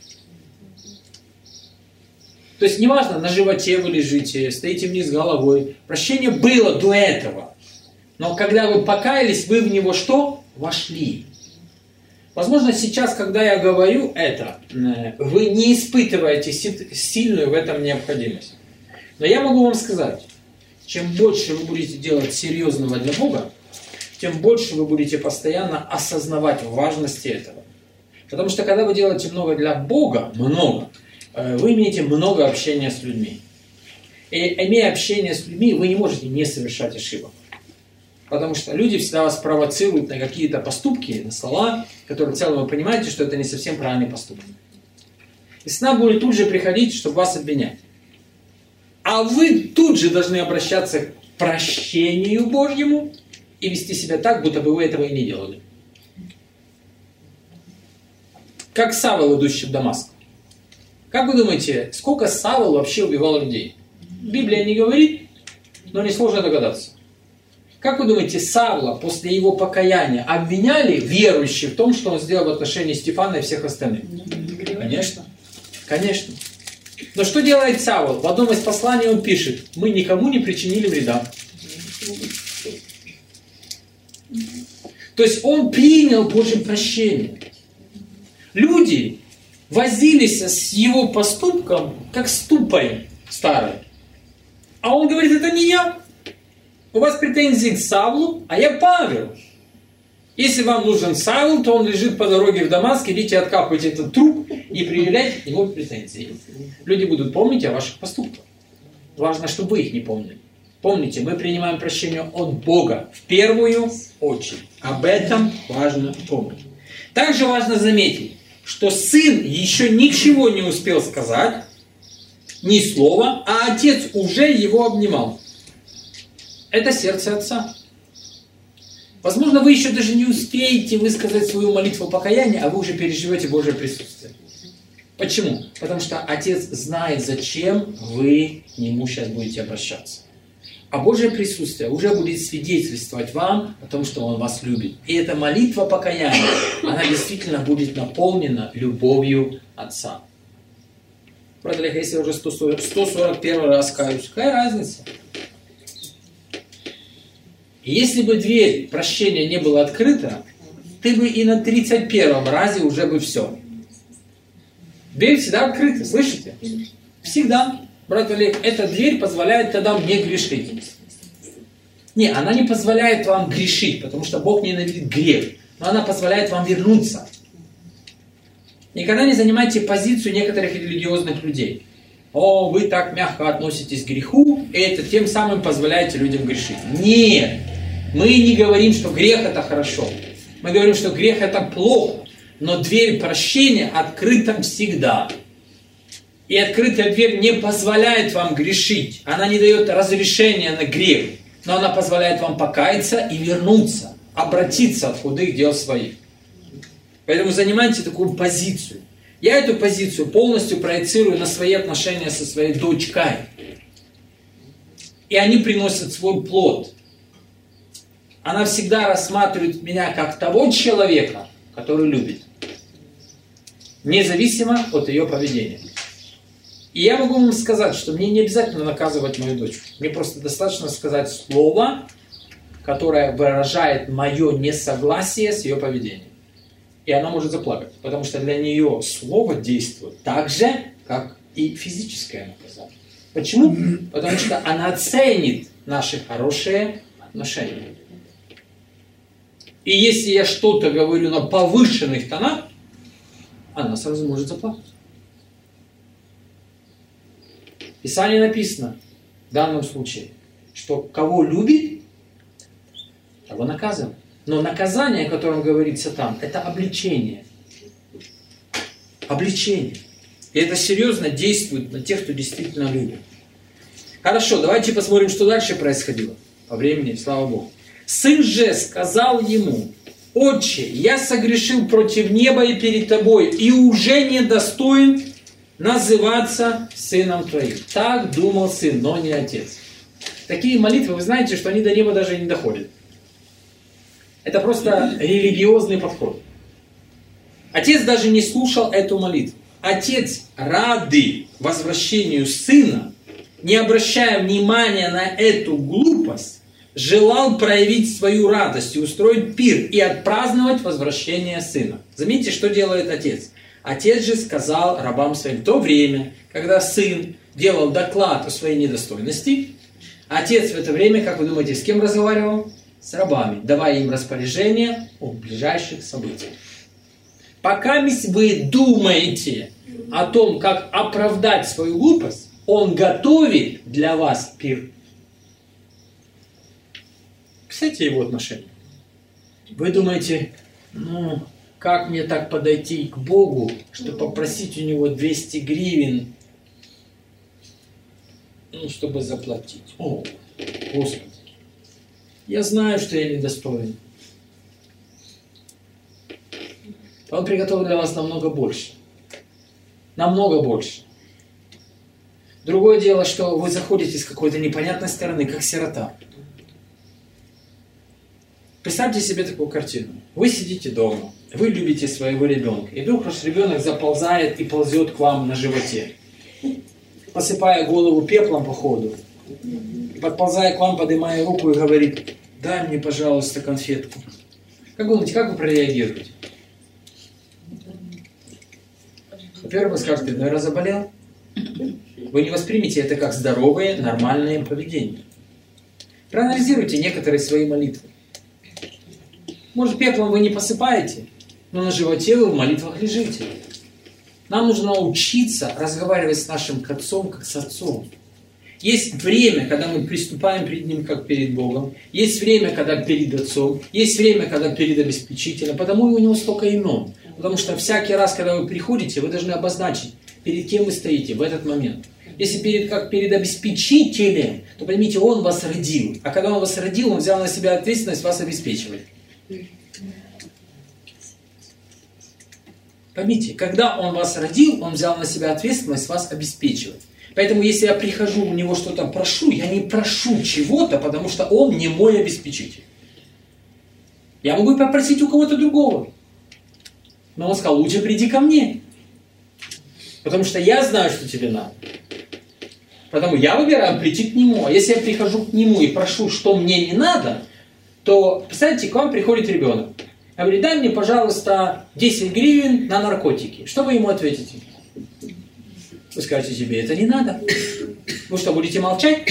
То есть, неважно, на животе вы лежите, стоите вниз головой. Прощение было до этого. Но когда вы покаялись, вы в него что? Вошли. Возможно, сейчас, когда я говорю это, вы не испытываете сильную в этом необходимость. Но я могу вам сказать, чем больше вы будете делать серьезного для Бога, тем больше вы будете постоянно осознавать важность этого. Потому что, когда вы делаете много для Бога, вы имеете много общения с людьми. И имея общение с людьми, вы не можете не совершать ошибок. Потому что люди всегда вас провоцируют на какие-то поступки, на слова, которые в целом вы понимаете, что это не совсем правильный поступок. И сатана будет тут же приходить, чтобы вас обвинять. А вы тут же должны обращаться к прощению Божьему и вести себя так, будто бы вы этого и не делали. Как Савл, идущий в Дамаск. Как вы думаете, сколько Савл вообще убивал людей? Библия не говорит, но несложно догадаться. Как вы думаете, Савла после его покаяния обвиняли верующих в том, что он сделал в отношении Стефана и всех остальных? Конечно. Конечно. Но что делает Савл? В одном из посланий он пишет: мы никому не причинили вреда. То есть он принял Божьим прощением. Люди возились с его поступком, как с тупой старой. А он говорит: это не я. У вас претензии к Савлу, а я Павел. Если вам нужен Савл, то он лежит по дороге в Дамаск, идите откапывайте этот труп и предъявляйте к нему претензии. Люди будут помнить о ваших поступках. Важно, чтобы вы их не помнили. Помните, мы принимаем прощение от Бога в первую очередь. Об этом важно помнить. Также важно заметить, что сын еще ничего не успел сказать, ни слова, а отец уже его обнимал. Это сердце Отца. Возможно, вы еще даже не успеете высказать свою молитву покаяния, а вы уже переживете Божье присутствие. Почему? Потому что Отец знает, зачем вы к Нему сейчас будете обращаться. А Божье присутствие уже будет свидетельствовать вам о том, что Он вас любит. И эта молитва покаяния, она действительно будет наполнена любовью Отца. Брат Олег, если я уже 141 раз каюсь, какая разница? И если бы дверь прощения не была открыта, ты бы и на 31 разе уже бы все. Дверь всегда открыта, слышите? Всегда. Брат Олег, эта дверь позволяет тогда мне грешить. Не, она не позволяет вам грешить, потому что Бог ненавидит грех. Но она позволяет вам вернуться. Никогда не занимайте позицию некоторых религиозных людей. О, вы так мягко относитесь к греху, и это тем самым позволяете людям грешить. Нет! Мы не говорим, что грех это хорошо. Мы говорим, что грех это плохо. Но дверь прощения открыта всегда. И открытая дверь не позволяет вам грешить. Она не дает разрешения на грех. Но она позволяет вам покаяться и вернуться. Обратиться от худых дел своих. Поэтому занимайте такую позицию. Я эту позицию полностью проецирую на свои отношения со своей дочкой. И они приносят свой плод. Она всегда рассматривает меня как того человека, который любит. Независимо от ее поведения. И я могу вам сказать, что мне не обязательно наказывать мою дочь. Мне просто достаточно сказать слово, которое выражает мое несогласие с ее поведением. И она может заплакать, потому что для нее слово действует так же, как и физическое наказание. Почему? Потому что она ценит наши хорошие отношения. И если я что-то говорю на повышенных тонах, она сразу может заплакать. В Писании написано в данном случае, что кого любит, того наказывает. Но наказание, о котором говорится там, это обличение. Обличение. И это серьезно действует на тех, кто действительно любит. Хорошо, давайте посмотрим, что дальше происходило. По времени, слава Богу. Сын же сказал ему: «Отче, я согрешил против неба и перед тобой, и уже не достоин называться сыном твоим». Так думал сын, но не отец. Такие молитвы, вы знаете, что они до неба даже не доходят. Это просто религиозный подход. Отец даже не слушал эту молитву. Отец рады возвращению сына, не обращая внимания на эту глупость, желал проявить свою радость и устроить пир и отпраздновать возвращение сына. Заметьте, что делает отец. Отец же сказал рабам своим: в то время, когда сын делал доклад о своей недостойности, отец в это время, как вы думаете, с кем разговаривал? С рабами, давая им распоряжение о ближайших событиях. Пока вы думаете о том, как оправдать свою глупость, он готовит для вас пир. Представьте его отношение. Вы думаете, как мне так подойти к Богу, чтобы попросить у него 200 гривен, чтобы заплатить. О, Господи. Я знаю, что я недостоин. Он приготовил для вас намного больше. Намного больше. Другое дело, что вы заходите с какой-то непонятной стороны, как сирота. Представьте себе такую картину. Вы сидите дома, вы любите своего ребенка, и вдруг ваш ребенок заползает и ползет к вам на животе, посыпая голову пеплом по ходу. Подползая к вам, поднимая руку и говорит: дай мне, пожалуйста, конфетку. Как вы думаете, как вы прореагируете? Во-первых, вы скажете: наверное, заболел. Вы не воспримете это как здоровое, нормальное поведение. Проанализируйте некоторые свои молитвы. Может, пеплом вы не посыпаете, но на животе вы в молитвах лежите. Нам нужно научиться разговаривать с нашим отцом, как с отцом. Есть время, когда мы приступаем перед Ним, как перед Богом. Есть время, когда перед Отцом. Есть время, когда перед обеспечителем. Потому и у Него столько имен. Потому что всякий раз, когда вы приходите, вы должны обозначить, перед кем вы стоите в этот момент. если как перед обеспечителем, то поймите, Он вас родил. А когда Он вас родил, Он взял на себя ответственность вас обеспечивать. Поймите, когда Он вас родил, Он взял на себя ответственность вас обеспечивать. Поэтому, если я прихожу, у Него что-то прошу, я не прошу чего-то, потому что Он не мой обеспечитель. Я могу попросить у кого-то другого. Но Он сказал, лучше приди ко мне. Потому что я знаю, что тебе надо. Потому я выбираю прийти к Нему. А если я прихожу к Нему и прошу, что мне не надо, то, представьте, к вам приходит ребенок. Говорит, дай мне, пожалуйста, 10 гривен на наркотики. Что вы ему ответите? Вы скажете себе, это не надо. Вы что, будете молчать?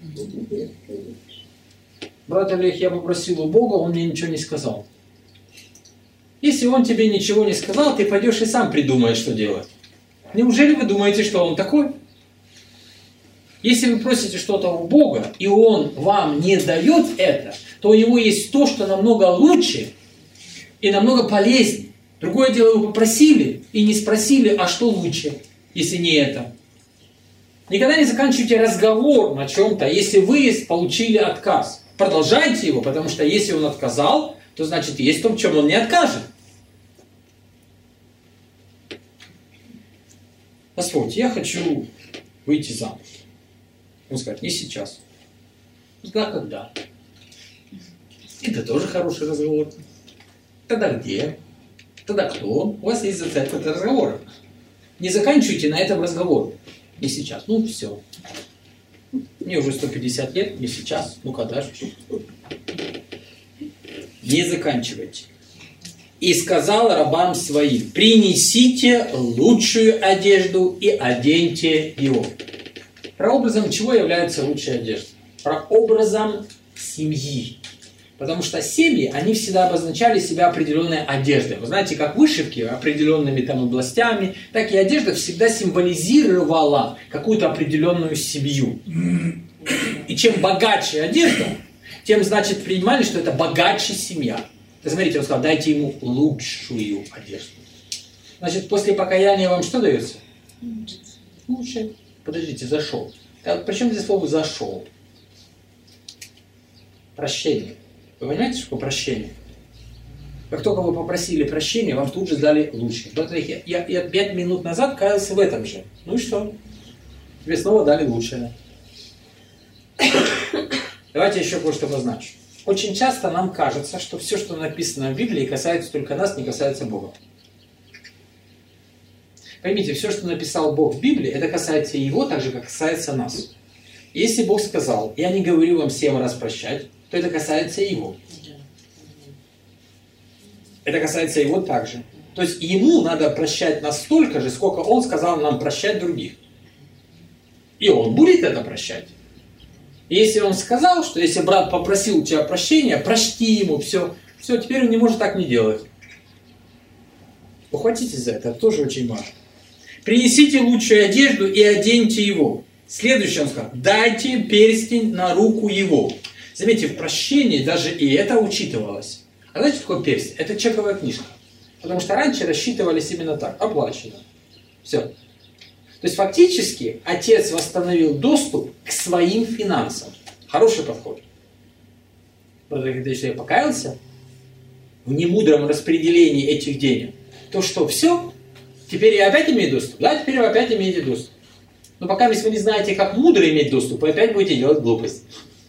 Брат Олег, я попросил у Бога, Он мне ничего не сказал. Если Он тебе ничего не сказал, ты пойдешь и сам придумаешь, что делать. Неужели вы думаете, что Он такой? Если вы просите что-то у Бога, и Он вам не дает это, то у Него есть то, что намного лучше и намного полезнее. Другое дело, вы попросили и не спросили, а что лучше, если не это. Никогда не заканчивайте разговор на чем-то, если вы получили отказ. Продолжайте его, потому что если Он отказал, то значит есть то, в чем Он не откажет. Господь, я хочу выйти замуж. Он скажет, не сейчас. Да, когда? Это тоже хороший разговор. Тогда где? Тогда кто? У вас есть зацепка для разговора. Не заканчивайте на этом разговор. Не сейчас. Ну, все. Мне уже 150 лет, не сейчас. Ну, когда же? Не заканчивайте. И сказал рабам своим, принесите лучшую одежду и оденьте его. Прообразом чего является лучшая одежда? Прообразом семьи. Потому что семьи, они всегда обозначали себя определенной одеждой. Вы знаете, как вышивки определенными там областями, так и одежда всегда символизировала какую-то определенную семью. И чем богаче одежда, тем, значит, принимали, что это богаче семья. Смотрите, он сказал, дайте ему лучшую одежду. Значит, после покаяния вам что дается? Лучше. Подождите, зашел. Причем здесь слово «зашел»? Прощение. Вы понимаете, что такое прощение? Как только вы попросили прощения, вам тут же дали лучше. Я 5 минут назад каялся в этом же. Ну и что? Тебе снова дали лучшее. Давайте еще кое-что обозначу. Очень часто нам кажется, что все, что написано в Библии, касается только нас, не касается Бога. Поймите, все, что написал Бог в Библии, это касается Его так же, как касается нас. Если Бог сказал, я не говорю вам 7 раз прощать, то это касается Его. Это касается Его также. То есть Ему надо прощать настолько же, сколько Он сказал нам прощать других. И Он будет это прощать. И если Он сказал, что если брат попросил у тебя прощения, прости ему, все, теперь он не может так не делать. Ухватитесь за это тоже очень важно. Принесите лучшую одежду и оденьте его. Следующее он сказал, дайте перстень на руку его. Заметьте, в прощении даже и это учитывалось. А знаете, что такое перстень? Это чековая книжка. Потому что раньше рассчитывались именно так, оплачено. Все. То есть фактически отец восстановил доступ к своим финансам. Хороший подход. Когда я покаялся в немудром распределении этих денег, то что, все? Теперь я опять имею доступ? Да, теперь вы опять имеете доступ. Но пока если вы не знаете, как мудро иметь доступ, вы опять будете делать глупость.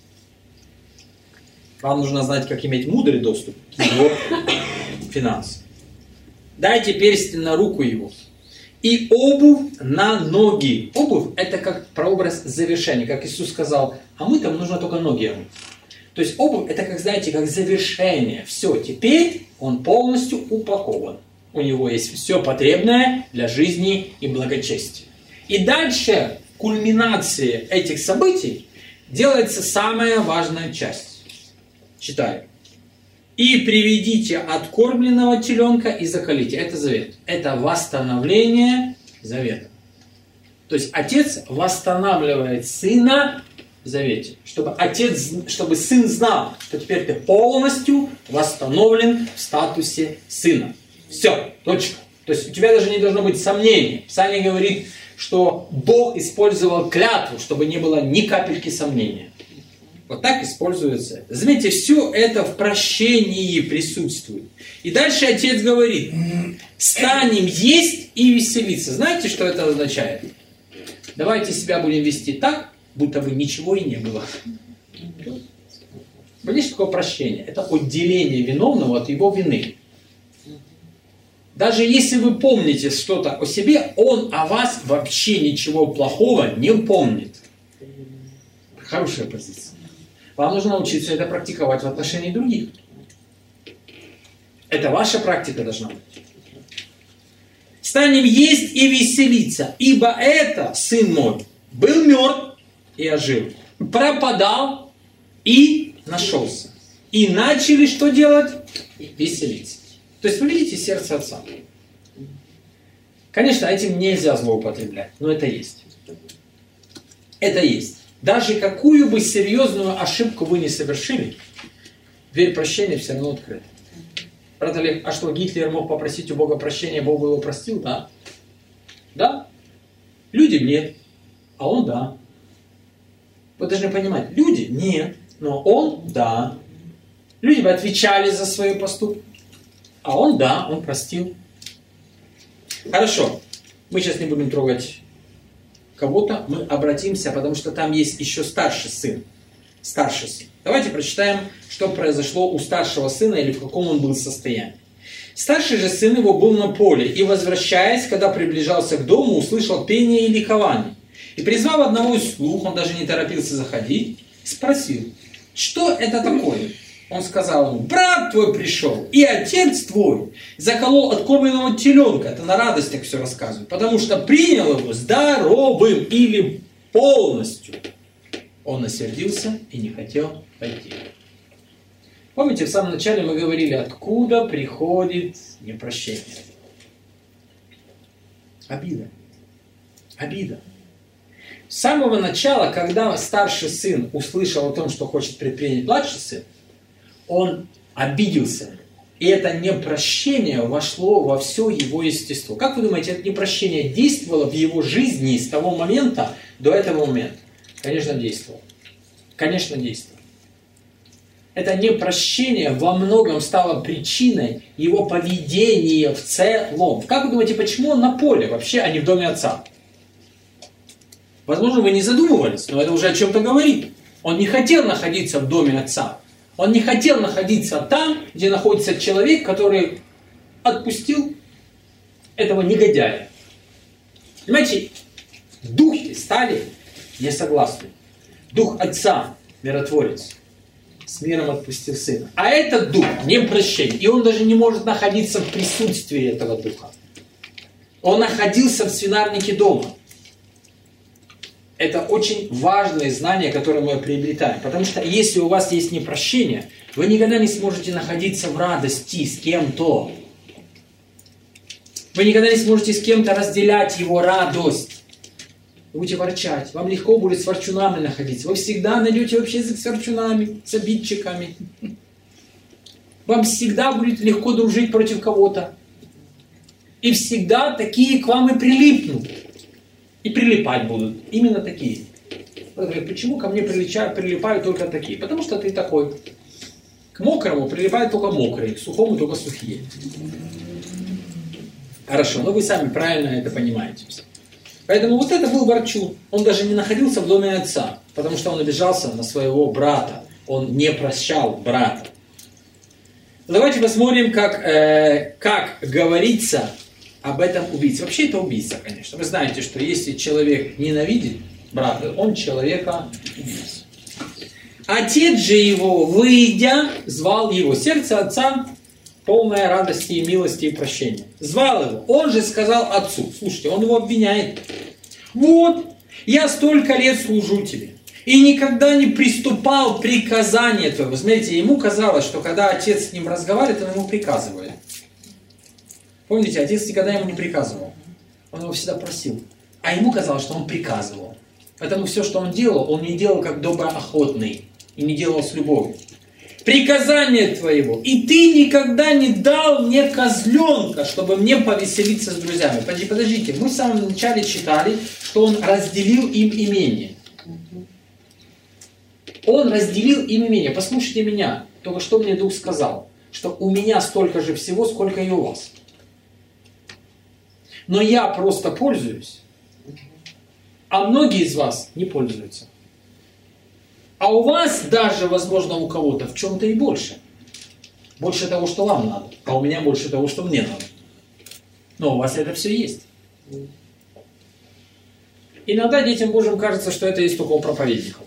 Вам нужно знать, как иметь мудрый доступ к его финансам. Дайте перстень на руку его. И обувь на ноги. Обувь – это как прообраз завершения. Как Иисус сказал, а мы там нужно только ноги омыть. То есть обувь – это, как знаете, как завершение. Все, теперь он полностью упакован. У него есть все потребное для жизни и благочестия. И дальше, в кульминации этих событий, делается самая важная часть. Читаю. И приведите откормленного теленка и заколите. Это завет. Это восстановление завета. То есть отец восстанавливает сына в завете. Чтобы сын знал, что теперь ты полностью восстановлен в статусе сына. Все, точка. То есть у тебя даже не должно быть сомнений. Писание говорит, что Бог использовал клятву, чтобы не было ни капельки сомнения. Вот так используется. Заметьте, все это в прощении присутствует. И дальше Отец говорит: станем есть и веселиться. Знаете, что это означает? Давайте себя будем вести так, будто бы ничего и не было. Понимаете, что такое прощение? Это отделение виновного от его вины. Даже если вы помните что-то о себе, он о вас вообще ничего плохого не помнит. Хорошая позиция. Вам нужно научиться это практиковать в отношении других. Это ваша практика должна быть. Станем есть и веселиться, ибо это, сын мой, был мертв и ожил, пропадал и нашелся. И начали что делать? Веселиться. То есть вы видите сердце Отца. Конечно, этим нельзя злоупотреблять, но это есть. Это есть. Даже какую бы серьезную ошибку вы не совершили, дверь прощения все равно открыта. Брат Олег, а что, Гитлер мог попросить у Бога прощения, Бог его простил, да? Да. Людям нет, а он да. Вы должны понимать, люди нет, но он да. Люди бы отвечали за свои поступки, а он да, он простил. Хорошо, мы сейчас не будем трогать кого-то, мы обратимся, потому что там есть еще старший сын. Старший сын. Давайте прочитаем, что произошло у старшего сына или в каком он был состоянии. Старший же сын его был на поле, и, возвращаясь, когда приближался к дому, услышал пение и ликование. И, призвав одного из слуг, он даже не торопился заходить, спросил: что это такое? Он сказал ему: брат твой пришел, и отец твой заколол откормленного теленка. Это на радостях все рассказывает. Потому что принял его здоровым или полностью. Он осердился и не хотел пойти. Помните, в самом начале мы говорили, откуда приходит непрощение? Обида. Обида. С самого начала, когда старший сын услышал о том, что хочет предпринять младший сын, он обиделся. И это непрощение вошло во все его естество. Как вы думаете, это непрощение действовало в его жизни с того момента до этого момента? Конечно, действовало. Конечно, действовало. Это непрощение во многом стало причиной его поведения в целом. Как вы думаете, почему он на поле вообще, а не в доме отца? Возможно, вы не задумывались, но это уже о чем-то говорит. Он не хотел находиться в доме отца. Он не хотел находиться там, где находится человек, который отпустил этого негодяя. Понимаете, духи стали несогласны. Дух отца, миротворец, с миром отпустил сына. А этот дух не прощение. И он даже не может находиться в присутствии этого духа. Он находился в свинарнике дома. Это очень важное знание, которое мы приобретаем. Потому что если у вас есть непрощение, вы никогда не сможете находиться в радости с кем-то. Вы никогда не сможете с кем-то разделять его радость. Вы будете ворчать. Вам легко будет с ворчунами находиться. Вы всегда найдете общий язык с ворчунами, с обидчиками. Вам всегда будет легко дружить против кого-то. И всегда такие к вам и прилипнут. И прилипать будут. Именно такие. Почему ко мне прилипают только такие? Потому что ты такой. К мокрому прилипают только мокрые, к сухому только сухие. Хорошо, но вы сами правильно это понимаете. Поэтому вот это был ворчун. Он даже не находился в доме отца, потому что он обижался на своего брата. Он не прощал брата. Давайте посмотрим, как говорится об этом убийце. Вообще это убийца, конечно. Вы знаете, что если человек ненавидит брата, он человека убийца. Отец же его, выйдя, звал его. Сердце отца полное радости и милости и прощения. Звал его. Он же сказал отцу. Слушайте, он его обвиняет. Вот, я столько лет служу тебе. И никогда не приступал приказания твоего. Знаете, ему казалось, что когда отец с ним разговаривает, он ему приказывает. Помните, отец никогда ему не приказывал. Он его всегда просил. А ему казалось, что он приказывал. Поэтому все, что он делал, он не делал как доброохотный. И не делал с любовью. приказания твоего, и ты никогда не дал мне козленка, чтобы мне повеселиться с друзьями. Подождите, мы в самом начале читали, что он разделил им имение. Он разделил им имение. Послушайте меня, только что мне Дух сказал, что у меня столько же всего, сколько и у вас. Но я просто пользуюсь, а многие из вас не пользуются. А у вас даже, возможно, у кого-то в чем-то и больше. Больше того, что вам надо. А у меня больше того, что мне надо. Но у вас это все есть. Иногда детям Божьим кажется, что это есть только у проповедников.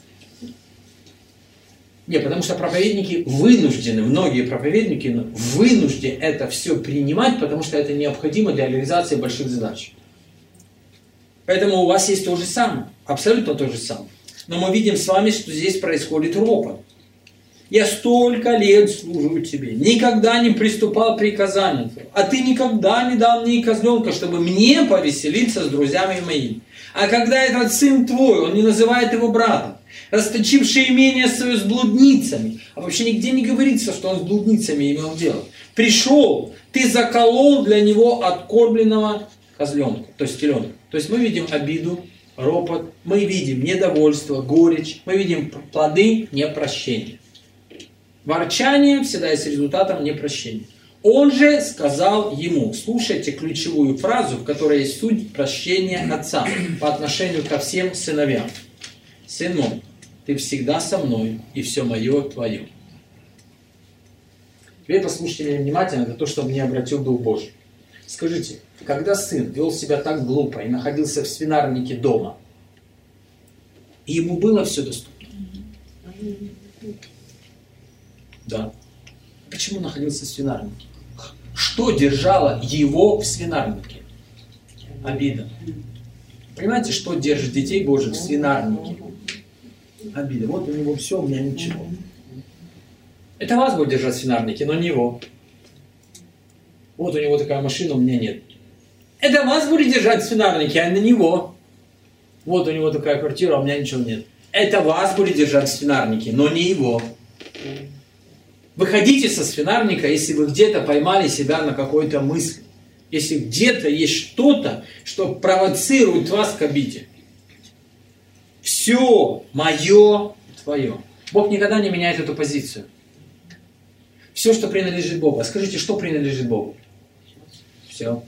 Нет, потому что проповедники вынуждены, многие проповедники вынуждены это все принимать, потому что это необходимо для реализации больших задач. Поэтому у вас есть то же самое, абсолютно то же самое. Но мы видим с вами, что здесь происходит ропот. Я столько лет служу тебе, никогда не приступал к приказаниям твоим, а ты никогда не дал мне козленка, чтобы мне повеселиться с друзьями моими. А когда этот сын твой, он не называет его братом, расточивший имение свое с блудницами, а вообще нигде не говорится, что он с блудницами имел дело, пришел, ты заколол для него откормленного козленка, то есть теленка. То есть мы видим обиду, ропот, мы видим недовольство, горечь, мы видим плоды непрощения. Ворчание всегда есть результатом непрощения. Он же сказал ему, слушайте ключевую фразу, в которой есть суть прощения отца по отношению ко всем сыновьям. Сын мой, ты всегда со мной, и все мое твое. Теперь послушайте меня внимательно, это то, что мне обратил Дух Божий. Скажите, когда сын вел себя так глупо и находился в свинарнике дома, и ему было все доступно? Да. Почему находился в свинарнике? Что держало его в свинарнике? Обида. Понимаете, что держит детей Божьих в свинарнике? Обида. Вот у него все, у меня ничего. Это вас будет держать в свинарнике, но не его. Вот у него такая машина, у меня нет. Это вас будет держать в свинарнике, а не него. Вот у него такая квартира, а у меня ничего нет. Это вас будет держать в свинарнике, но не его. Выходите со свинарника, если вы где-то поймали себя на какой-то мысли. Если где-то есть что-то, что провоцирует вас к обиде. Все мое, твое. Бог никогда не меняет эту позицию. Все, что принадлежит Богу. А скажите, что принадлежит Богу? Все.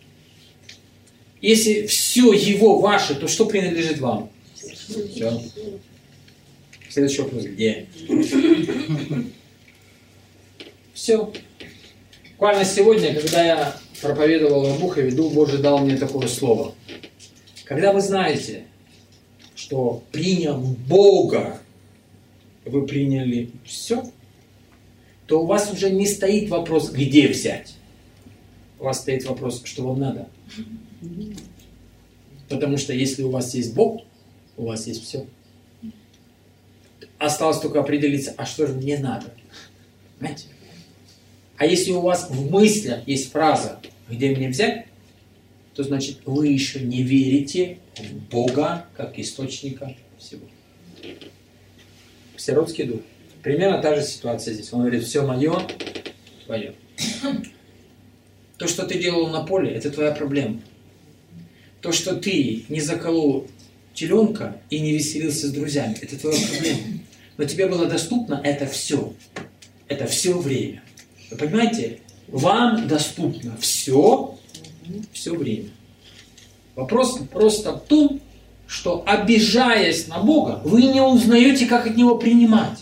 Если все Его ваше, то что принадлежит вам? Все. Следующий вопрос. Где? Все. Буквально сегодня, когда я проповедовал о Бухове, Дух Божий дал мне такое слово. Когда вы знаете, что приняв Бога, вы приняли все, то у вас уже не стоит вопрос, где взять. У вас стоит вопрос, что вам надо. Потому что если у вас есть Бог, у вас есть все. Осталось только определиться, а что же мне надо. Понимаете? А если у вас в мыслях есть фраза, где мне взять, то значит вы еще не верите в Бога как источника всего. Сиротский дух. Примерно та же ситуация здесь. Он говорит, все мое, твое. То, что ты делал на поле, это твоя проблема. То, что ты не заколол теленка и не веселился с друзьями, это твоя проблема. Но тебе было доступно это все. Это все время. Вы понимаете? Вам доступно все время. Вопрос просто в том, что, обижаясь на Бога, вы не узнаете, как от Него принимать.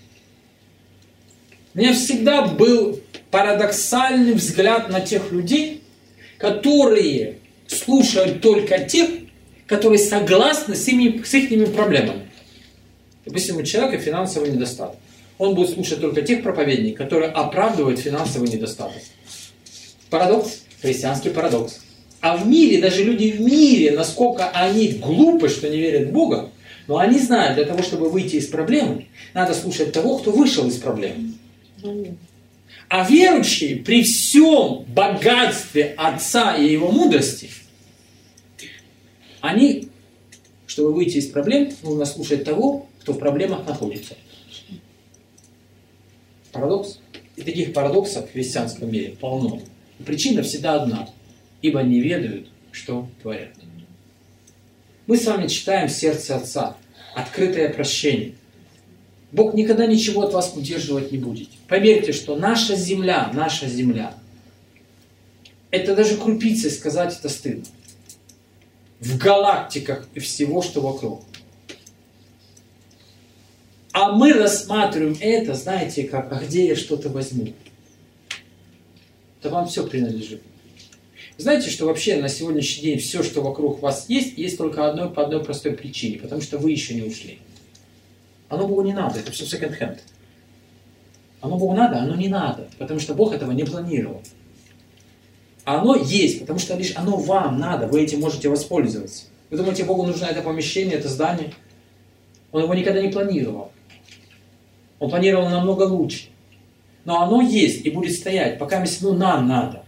У меня всегда был парадоксальный взгляд на тех людей, которые слушают только тех, которые согласны с их проблемами. Допустим, у человека финансовый недостаток. Он будет слушать только тех проповедников, которые оправдывают финансовый недостаток. Парадокс, христианский парадокс. А в мире, даже люди в мире, насколько они глупы, что не верят в Бога, но они знают, для того, чтобы выйти из проблемы, надо слушать того, кто вышел из проблемы. А верующие при всем богатстве Отца и Его мудрости, они, чтобы выйти из проблем, нужно слушать того, кто в проблемах находится. Парадокс. И таких парадоксов в христианском мире полно. И причина всегда одна. Ибо не ведают, что творят. Мы с вами читаем сердце Отца. Открытое прощение. Бог никогда ничего от вас удерживать не будет. Поверьте, что наша земля, это даже крупицей сказать это стыдно. В галактиках и всего, что вокруг. А мы рассматриваем это, знаете, как, а где я что-то возьму? Да вам все принадлежит. Знаете, что вообще на сегодняшний день все, что вокруг вас есть только по одной простой причине, потому что вы еще не ушли. Оно Богу не надо, это все секонд-хенд. Оно Богу надо, оно не надо, потому что Бог этого не планировал. А оно есть, потому что лишь оно вам надо, вы этим можете воспользоваться. Вы думаете, Богу нужно это помещение, это здание? Он его никогда не планировал. Он планировал намного лучше. Но оно есть и будет стоять, пока нам надо.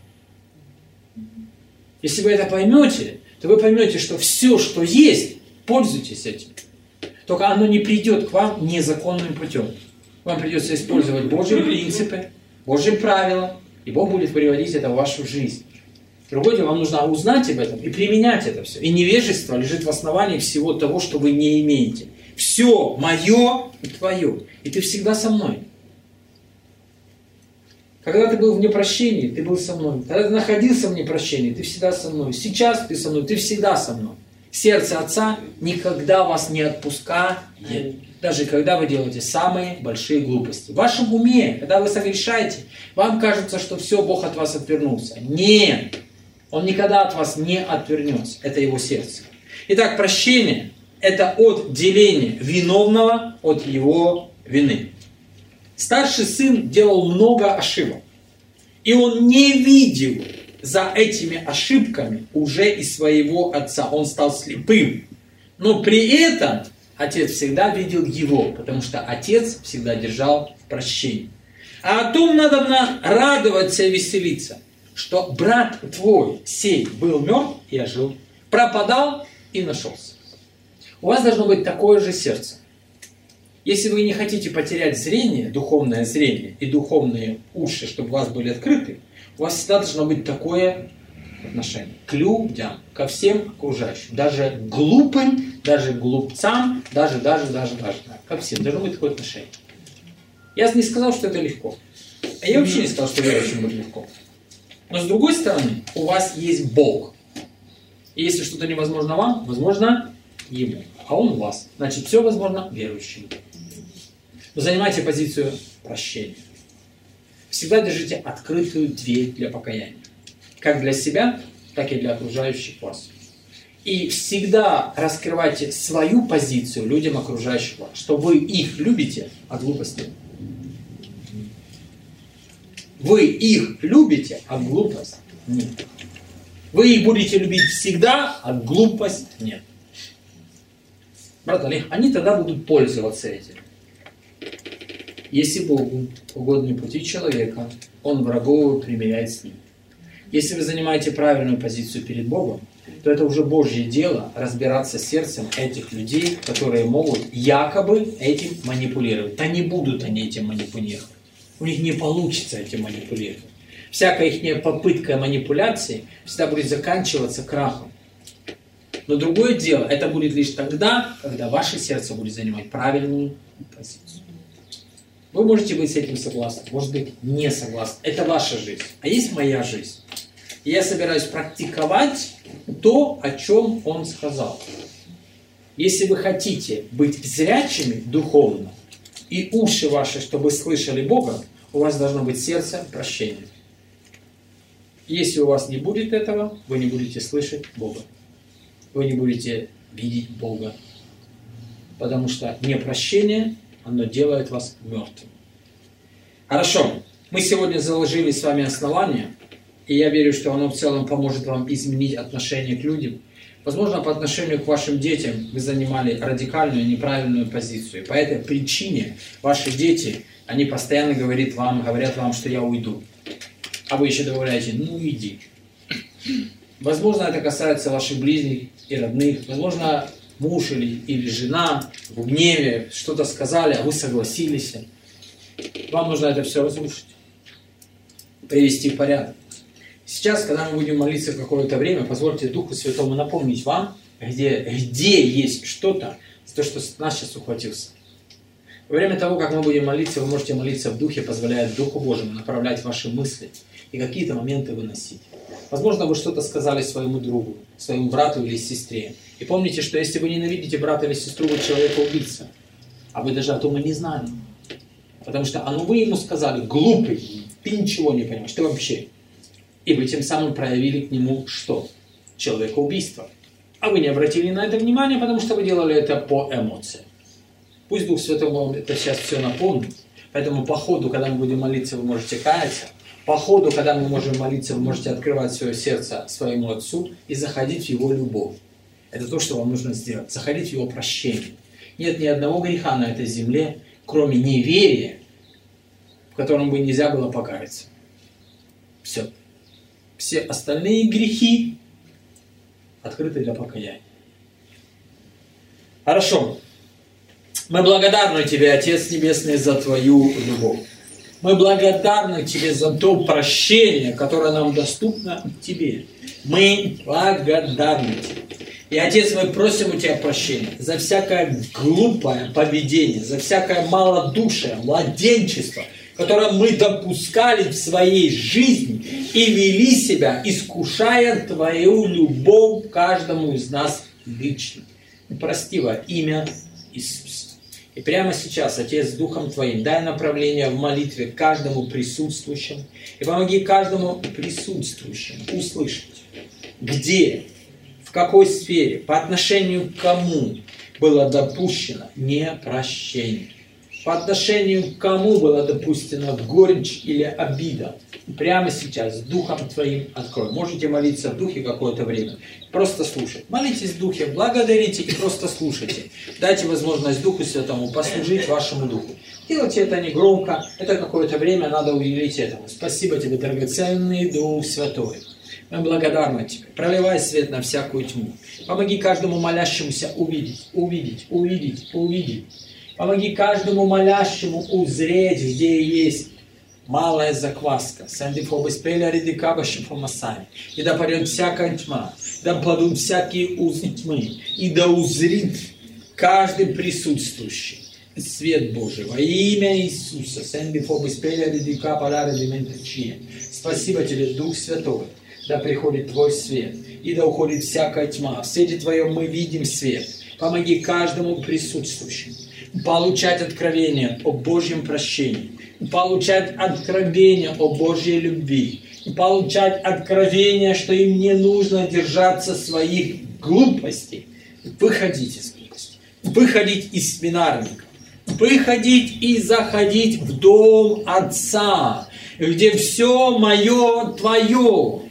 Если вы это поймете, то вы поймете, что все, что есть, пользуйтесь этим. Только оно не придет к вам незаконным путем. Вам придется использовать Божьи принципы, Божьи правила, и Бог будет приводить это в вашу жизнь. Другое дело, вам нужно узнать об этом и применять это все. И невежество лежит в основании всего того, что вы не имеете. Все мое и твое. И ты всегда со мной. Когда ты был в непрощении, ты был со мной. Когда ты находился в непрощении, ты всегда со мной. Сейчас ты со мной, ты всегда со мной. Сердце Отца никогда вас не отпускает, даже когда вы делаете самые большие глупости. В вашем уме, когда вы согрешаете, вам кажется, что все, Бог от вас отвернулся. Нет! Он никогда от вас не отвернется. Это его сердце. Итак, прощение – это отделение виновного от его вины. Старший сын делал много ошибок. И он не видел за этими ошибками уже и своего отца. Он стал слепым. Но при этом отец всегда видел его, потому что отец всегда держал в прощении. А о том надо радоваться и веселиться, что брат твой сей был мертв и ожил, пропадал и нашелся. У вас должно быть такое же сердце. Если вы не хотите потерять зрение, духовное зрение и духовные уши, чтобы у вас были открыты, у вас всегда должно быть такое отношение к людям, ко всем окружающим, даже глупым, даже глупцам, даже, ко всем. Должно быть такое отношение. Я не сказал, что это легко. А я вообще не сказал, что верующим будет легко. Но с другой стороны, у вас есть Бог. И если что-то невозможно вам, возможно Ему. А Он у вас. Значит, все возможно верующим. Но занимайте позицию прощения. Всегда держите открытую дверь для покаяния. Как для себя, так и для окружающих вас. И всегда раскрывайте свою позицию людям, окружающих вас. Что вы их любите от глупости. Вы их любите, а глупость нет. Вы их будете любить всегда, а глупость нет. Брат Олег, они тогда будут пользоваться этим. Если Богу угодны пути человека, Он врагов примиряет с ним. Если вы занимаете правильную позицию перед Богом, то это уже Божье дело разбираться с сердцем этих людей, которые могут якобы этим манипулировать. Да не будут они этим манипулировать. У них не получится этим манипулировать. Всякая их попытка манипуляции всегда будет заканчиваться крахом. Но другое дело, это будет лишь тогда, когда ваше сердце будет занимать правильную позицию. Вы можете быть с этим согласны, может быть не согласны. Это ваша жизнь, а есть моя жизнь. И я собираюсь практиковать то, о чем Он сказал. Если вы хотите быть зрячими духовно, и уши ваши, чтобы слышали Бога, у вас должно быть сердце прощения. Если у вас не будет этого, вы не будете слышать Бога. Вы не будете видеть Бога. Потому что непрощение, оно делает вас мертвым. Хорошо. Мы сегодня заложили с вами основание, и я верю, что оно в целом поможет вам изменить отношение к людям. Возможно, по отношению к вашим детям вы занимали радикальную, неправильную позицию. По этой причине ваши дети, они постоянно говорят вам, что я уйду. А вы еще добавляете, ну иди. Возможно, это касается ваших ближних и родных. Возможно, муж или жена в гневе что-то сказали, а вы согласились. Вам нужно это все разрушить, привести в порядок. Сейчас, когда мы будем молиться какое-то время, позвольте Духу Святому напомнить вам, где есть что-то, за то, что нас сейчас ухватился. Во время того, как мы будем молиться, вы можете молиться в Духе, позволяя Духу Божьему направлять ваши мысли и какие-то моменты выносить. Возможно, вы что-то сказали своему другу, своему брату или сестре. И помните, что если вы ненавидите брата или сестру, вы человека-убийца. А вы даже о том и не знали. Потому что вы ему сказали: глупый, ты ничего не понимаешь, ты вообще. И вы тем самым проявили к нему что? Человекоубийство. А вы не обратили на это внимание, потому что вы делали это по эмоциям. Пусть Дух Святой вам это сейчас все напомнит. Поэтому по ходу, когда мы будем молиться, вы можете каяться. По ходу, когда мы можем молиться, вы можете открывать свое сердце своему Отцу и заходить в Его любовь. Это то, что вам нужно сделать. Заходить в Его прощение. Нет ни одного греха на этой земле, кроме неверия, в котором бы нельзя было покаяться. Все. Все остальные грехи открыты для покаяния. Хорошо. Мы благодарны Тебе, Отец Небесный, за Твою любовь. Мы благодарны Тебе за то прощение, которое нам доступно Тебе. Мы благодарны Тебе. И, Отец, мы просим у Тебя прощения за всякое глупое поведение, за всякое малодушие, младенчество, которое мы допускали в своей жизни и вели себя, искушая Твою любовь каждому из нас лично. Прости во имя Иисуса. И прямо сейчас, Отец, Духом Твоим, дай направление в молитве каждому присутствующему. И помоги каждому присутствующему услышать, где, в какой сфере, по отношению к кому было допущено непрощение. По отношению к кому была допущена горечь или обида. Прямо сейчас Духом Твоим открой. Можете молиться в Духе какое-то время. Просто слушать. Молитесь в Духе, благодарите и просто слушайте. Дайте возможность Духу Святому послужить вашему Духу. Делайте это не громко. Это какое-то время надо уделить этому. Спасибо Тебе, драгоценный Дух Святой. Мы благодарны Тебе. Проливай свет на всякую тьму. Помоги каждому молящемуся увидеть. Помоги каждому молящему узреть, где есть малая закваска. И да падет всякая тьма, да падут всякие узы тьмы, и да узрит каждый присутствующий свет Божий во имя Иисуса. Спасибо Тебе, Дух Святой. Да приходит Твой свет, и да уходит всякая тьма. В свете Твоем мы видим свет. Помоги каждому присутствующему получать откровение о Божьем прощении, получать откровение о Божьей любви, получать откровение, что им не нужно держаться своих глупостей. Выходить из глупости, выходить из свинарника, выходить и заходить в дом Отца, где все мое Твое,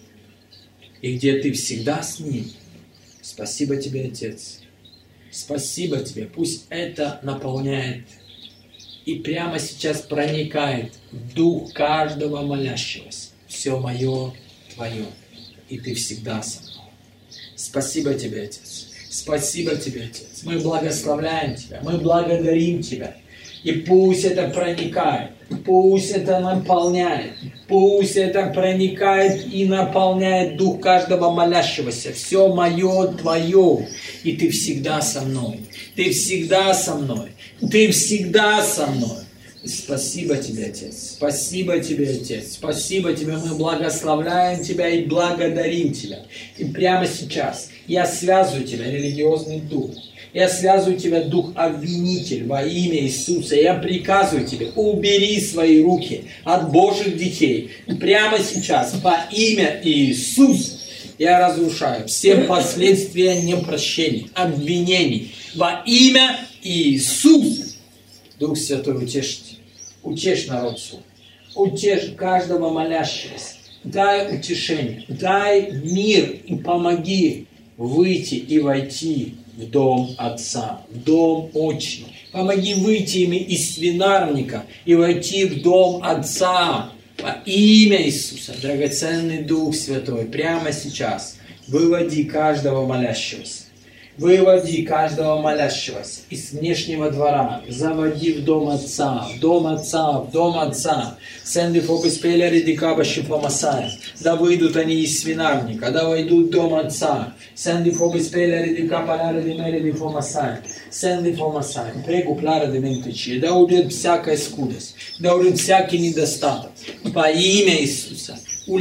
и где Ты всегда с Ним. Спасибо Тебе, Отец. Спасибо Тебе. Пусть это наполняет и прямо сейчас проникает в дух каждого молящегося. Все мое Твое, и Ты всегда со мной. Спасибо Тебе, Отец. Спасибо Тебе, Отец. Мы благословляем Тебя, мы благодарим Тебя. И пусть это проникает, пусть это наполняет, пусть это проникает и наполняет дух каждого молящегося. Все мое Твое, и Ты всегда со мной. Ты всегда со мной. Ты всегда со мной. Спасибо Тебе, Отец. Спасибо Тебе, Отец. Спасибо Тебе. Мы благословляем Тебя и благодарим Тебя. И прямо сейчас я связываю Тебя, религиозный дух. Я связываю Тебя, дух обвинитель, во имя Иисуса. Я приказываю Тебе, убери свои руки от Божьих детей. Прямо сейчас, во имя Иисуса, я разрушаю все последствия непрощений, обвинений. Во имя Иисуса. Дух Святой, утешьте. Утешь народ свой. Утешь каждого молящегося. Дай утешение. Дай мир и помоги выйти и войти в дом Отца, в дом Отчий. Помоги выйти ими из свинарника и войти в дом Отца. Во имя Иисуса, драгоценный Дух Святой, прямо сейчас выводи каждого молящегося. Выводи каждого молящегося из внешнего двора, заводи в дом Отца, в дом Отца, в дом Отца. Сенди фобис пеляри дикаба шифамасая. Да выйдут они из свинарника, да войдут в дом Отца. Сенди фобис пеляри дикаба ляри димери дифамасая. Сенди фомасая. Прегу пляра дементичи. Да уйдет всякая скудость, да уйдет всякий недостаток. По имя Иисуса.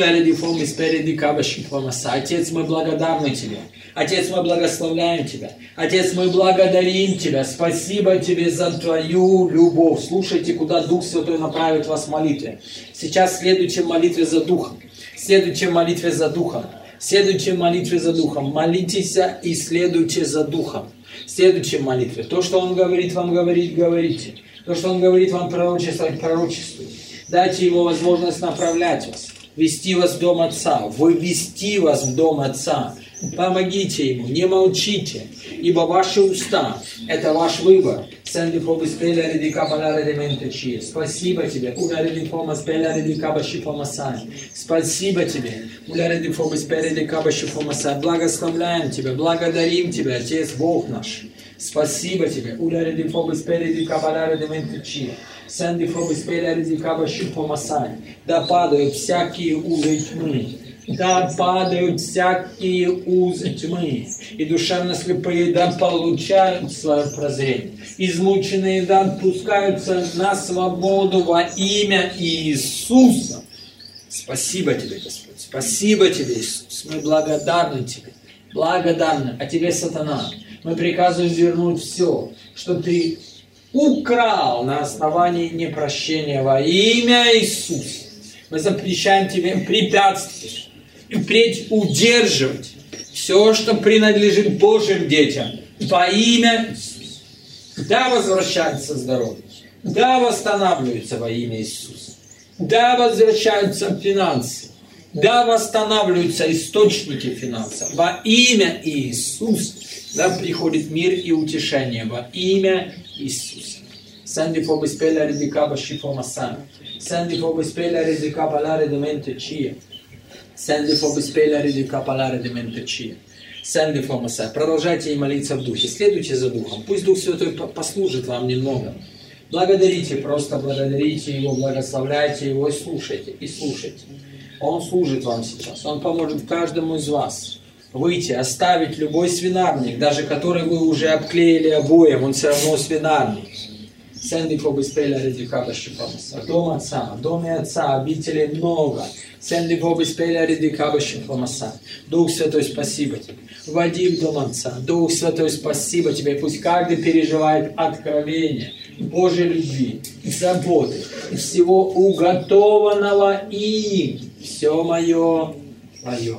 Отец, мы благодарны Тебе. Отец, мы благословляем Тебя. Отец, мы благодарим Тебя. Спасибо Тебе за Твою любовь. Слушайте, куда Дух Святой направит вас в молитве. Сейчас следуйте в молитве за Духом. Следуйте в молитве за Духом. Следуйте в молитве за Духом. Молитесь и следуйте за Духом. Следуйте в молитве. То, что Он говорит вам говорить, говорите. То, что Он говорит вам пророчествовать, пророчествуйте. Дайте Ему возможность направлять вас. Вести вас в дом Отца, вывести вас в дом Отца. Помогите Ему, не молчите, ибо ваши уста – это ваш выбор. Спасибо Тебе. Спасибо Тебе. Благословляем Тебя, благодарим Тебя, Отец Бог наш. Спасибо Тебе. Да падают всякие узы тьмы. Да падают всякие узы тьмы. И душевно слепые да получают свое прозрение. Измученные да отпускаются на свободу во имя Иисуса. Спасибо Тебе, Господь. Спасибо Тебе, Иисус. Мы благодарны Тебе. Благодарны. А Тебе, сатана, мы приказываем вернуть все, что Ты украл на основании непрощения во имя Иисуса. Мы запрещаем Тебе препятствовать и впредь удерживать все, что принадлежит Божьим детям во имя Иисуса. Да возвращается здоровье, да восстанавливается во имя Иисуса, да возвращаются финансы, да восстанавливаются источники финансов во имя Иисуса. Да приходит мир и утешение во имя Иисуса. Сенди фобис пеляри дикаба шифомасан. Сенди фобис пеляри дикаба ларе дементе чия. Сенди фобис пеляри дикаба ларе дементе чия. Сенди фомаса. Продолжайте и молиться в Духе. Следуйте за Духом. Пусть Дух Святой послужит вам немного. Благодарите, просто благодарите Его, благословляйте Его и слушайте. И слушайте. Он служит вам сейчас. Он поможет каждому из вас выйти, оставить любой свинарник, даже который вы уже обклеили обоем, он все равно свинарник. Дом Отца, в доме Отца обителей много. Дух Святой, спасибо Тебе. Вводи в дом Отца. Дух Святой, спасибо Тебе. Пусть каждый переживает откровение Божьей любви, заботы, всего уготованного им. Все мое Твое.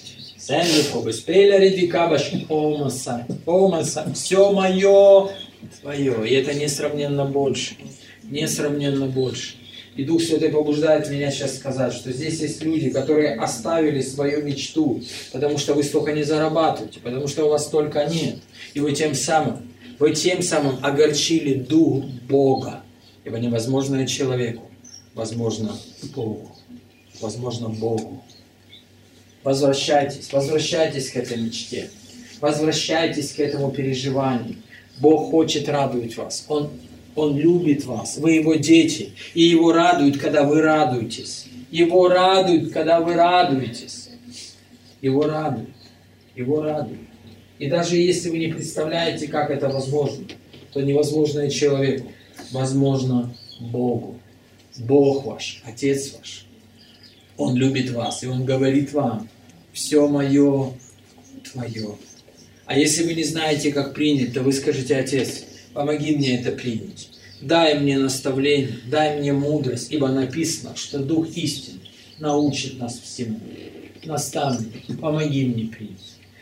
Все мое Твое. И это несравненно больше. Несравненно больше. И Дух Святой побуждает меня сейчас сказать, что здесь есть люди, которые оставили свою мечту, потому что вы столько не зарабатываете, потому что у вас столько нет. И вы тем самым огорчили Дух Бога. Ибо невозможное человеку, возможно Богу. Возможно Богу. Возвращайтесь к этой мечте. Возвращайтесь к этому переживанию. Бог хочет радовать вас. Он любит вас. Вы Его дети. И Его радует, когда вы радуетесь. Его радует, когда вы радуетесь. Его радует. Его радует. И даже если вы не представляете, как это возможно, то невозможное человеку возможно Богу. Бог ваш, Отец ваш. Он любит вас, и Он говорит вам: все мое Твое. А если вы не знаете, как принять, то вы скажите: Отец, помоги мне это принять. Дай мне наставление, дай мне мудрость, ибо написано, что Дух истины научит нас всему. Наставник, помоги мне принять.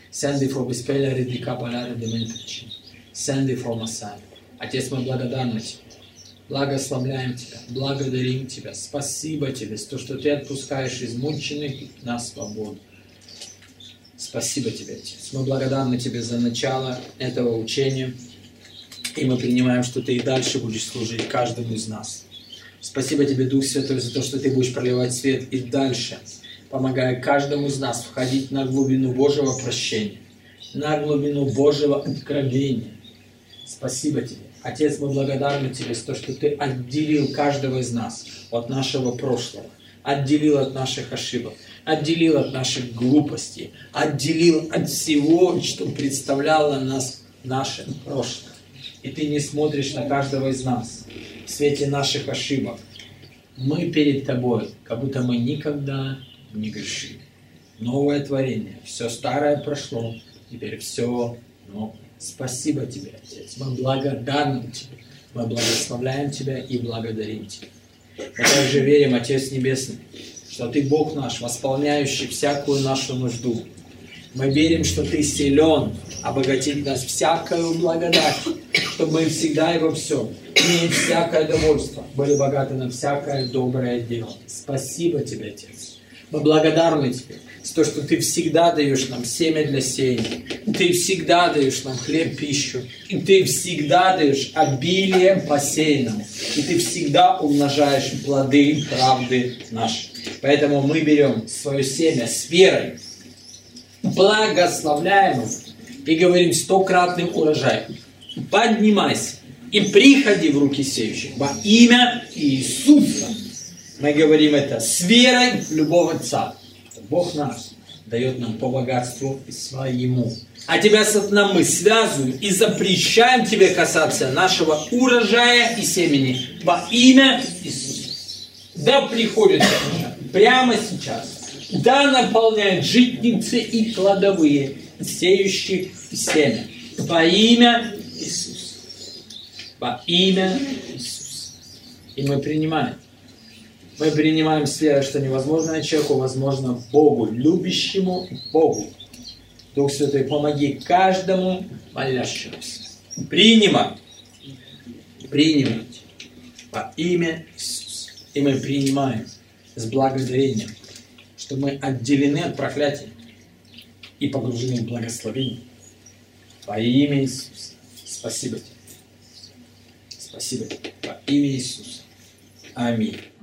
Отец, мы благодарны Тебе. Благословляем Тебя, благодарим Тебя, спасибо Тебе за то, что Ты отпускаешь измученных на свободу. Спасибо Тебе, Отец. Мы благодарны Тебе за начало этого учения, и мы принимаем, что Ты и дальше будешь служить каждому из нас. Спасибо Тебе, Дух Святой, за то, что Ты будешь проливать свет и дальше, помогая каждому из нас входить на глубину Божьего прощения, на глубину Божьего откровения. Спасибо Тебе. Отец, мы благодарны Тебе за то, что Ты отделил каждого из нас от нашего прошлого, отделил от наших ошибок, отделил от наших глупостей, отделил от всего, что представляло нас в нашем прошлом. И Ты не смотришь на каждого из нас в свете наших ошибок. Мы перед Тобой, как будто мы никогда не грешили. Новое творение, все старое прошло, теперь все новое. Спасибо Тебе, Отец. Мы благодарны Тебе. Мы благословляем Тебя и благодарим Тебя. Мы также верим, Отец Небесный, что Ты Бог наш, восполняющий всякую нашу нужду. Мы верим, что Ты силен обогатить нас всякою благодатью, чтобы мы всегда и во всем, иметь всякое довольство, были богаты на всякое доброе дело. Спасибо Тебе, Отец. Мы благодарны Тебе за то, что Ты всегда даешь нам семя для сеяния, Ты всегда даешь нам хлеб, пищу, и Ты всегда даешь обилие посеянному, и Ты всегда умножаешь плоды правды нашей. Поэтому мы берем свое семя с верой, благословляем его и говорим 100-кратным урожаем: поднимайся и приходи в руки сеющих во имя Иисуса. Мы говорим это с верой в любого Отца. Бог наш дает нам по богатству своему. А тебя, сатана, мы связываем и запрещаем тебе касаться нашего урожая и семени во имя Иисуса. Да приходит урожай прямо сейчас. Да наполняет житницы и кладовые, сеющих семя. Во имя Иисуса. Во имя Иисуса. И мы принимаем. Мы принимаем с верой, что невозможное человеку возможно Богу, любящему Богу. Дух Святой, помоги каждому молящемуся. Принимать. Принимать. Во имя Иисуса. И мы принимаем с благодарением, что мы отделены от проклятия и погружены в благословение. Во имя Иисуса. Спасибо тебе. Спасибо тебе. Во имя Иисуса. Аминь.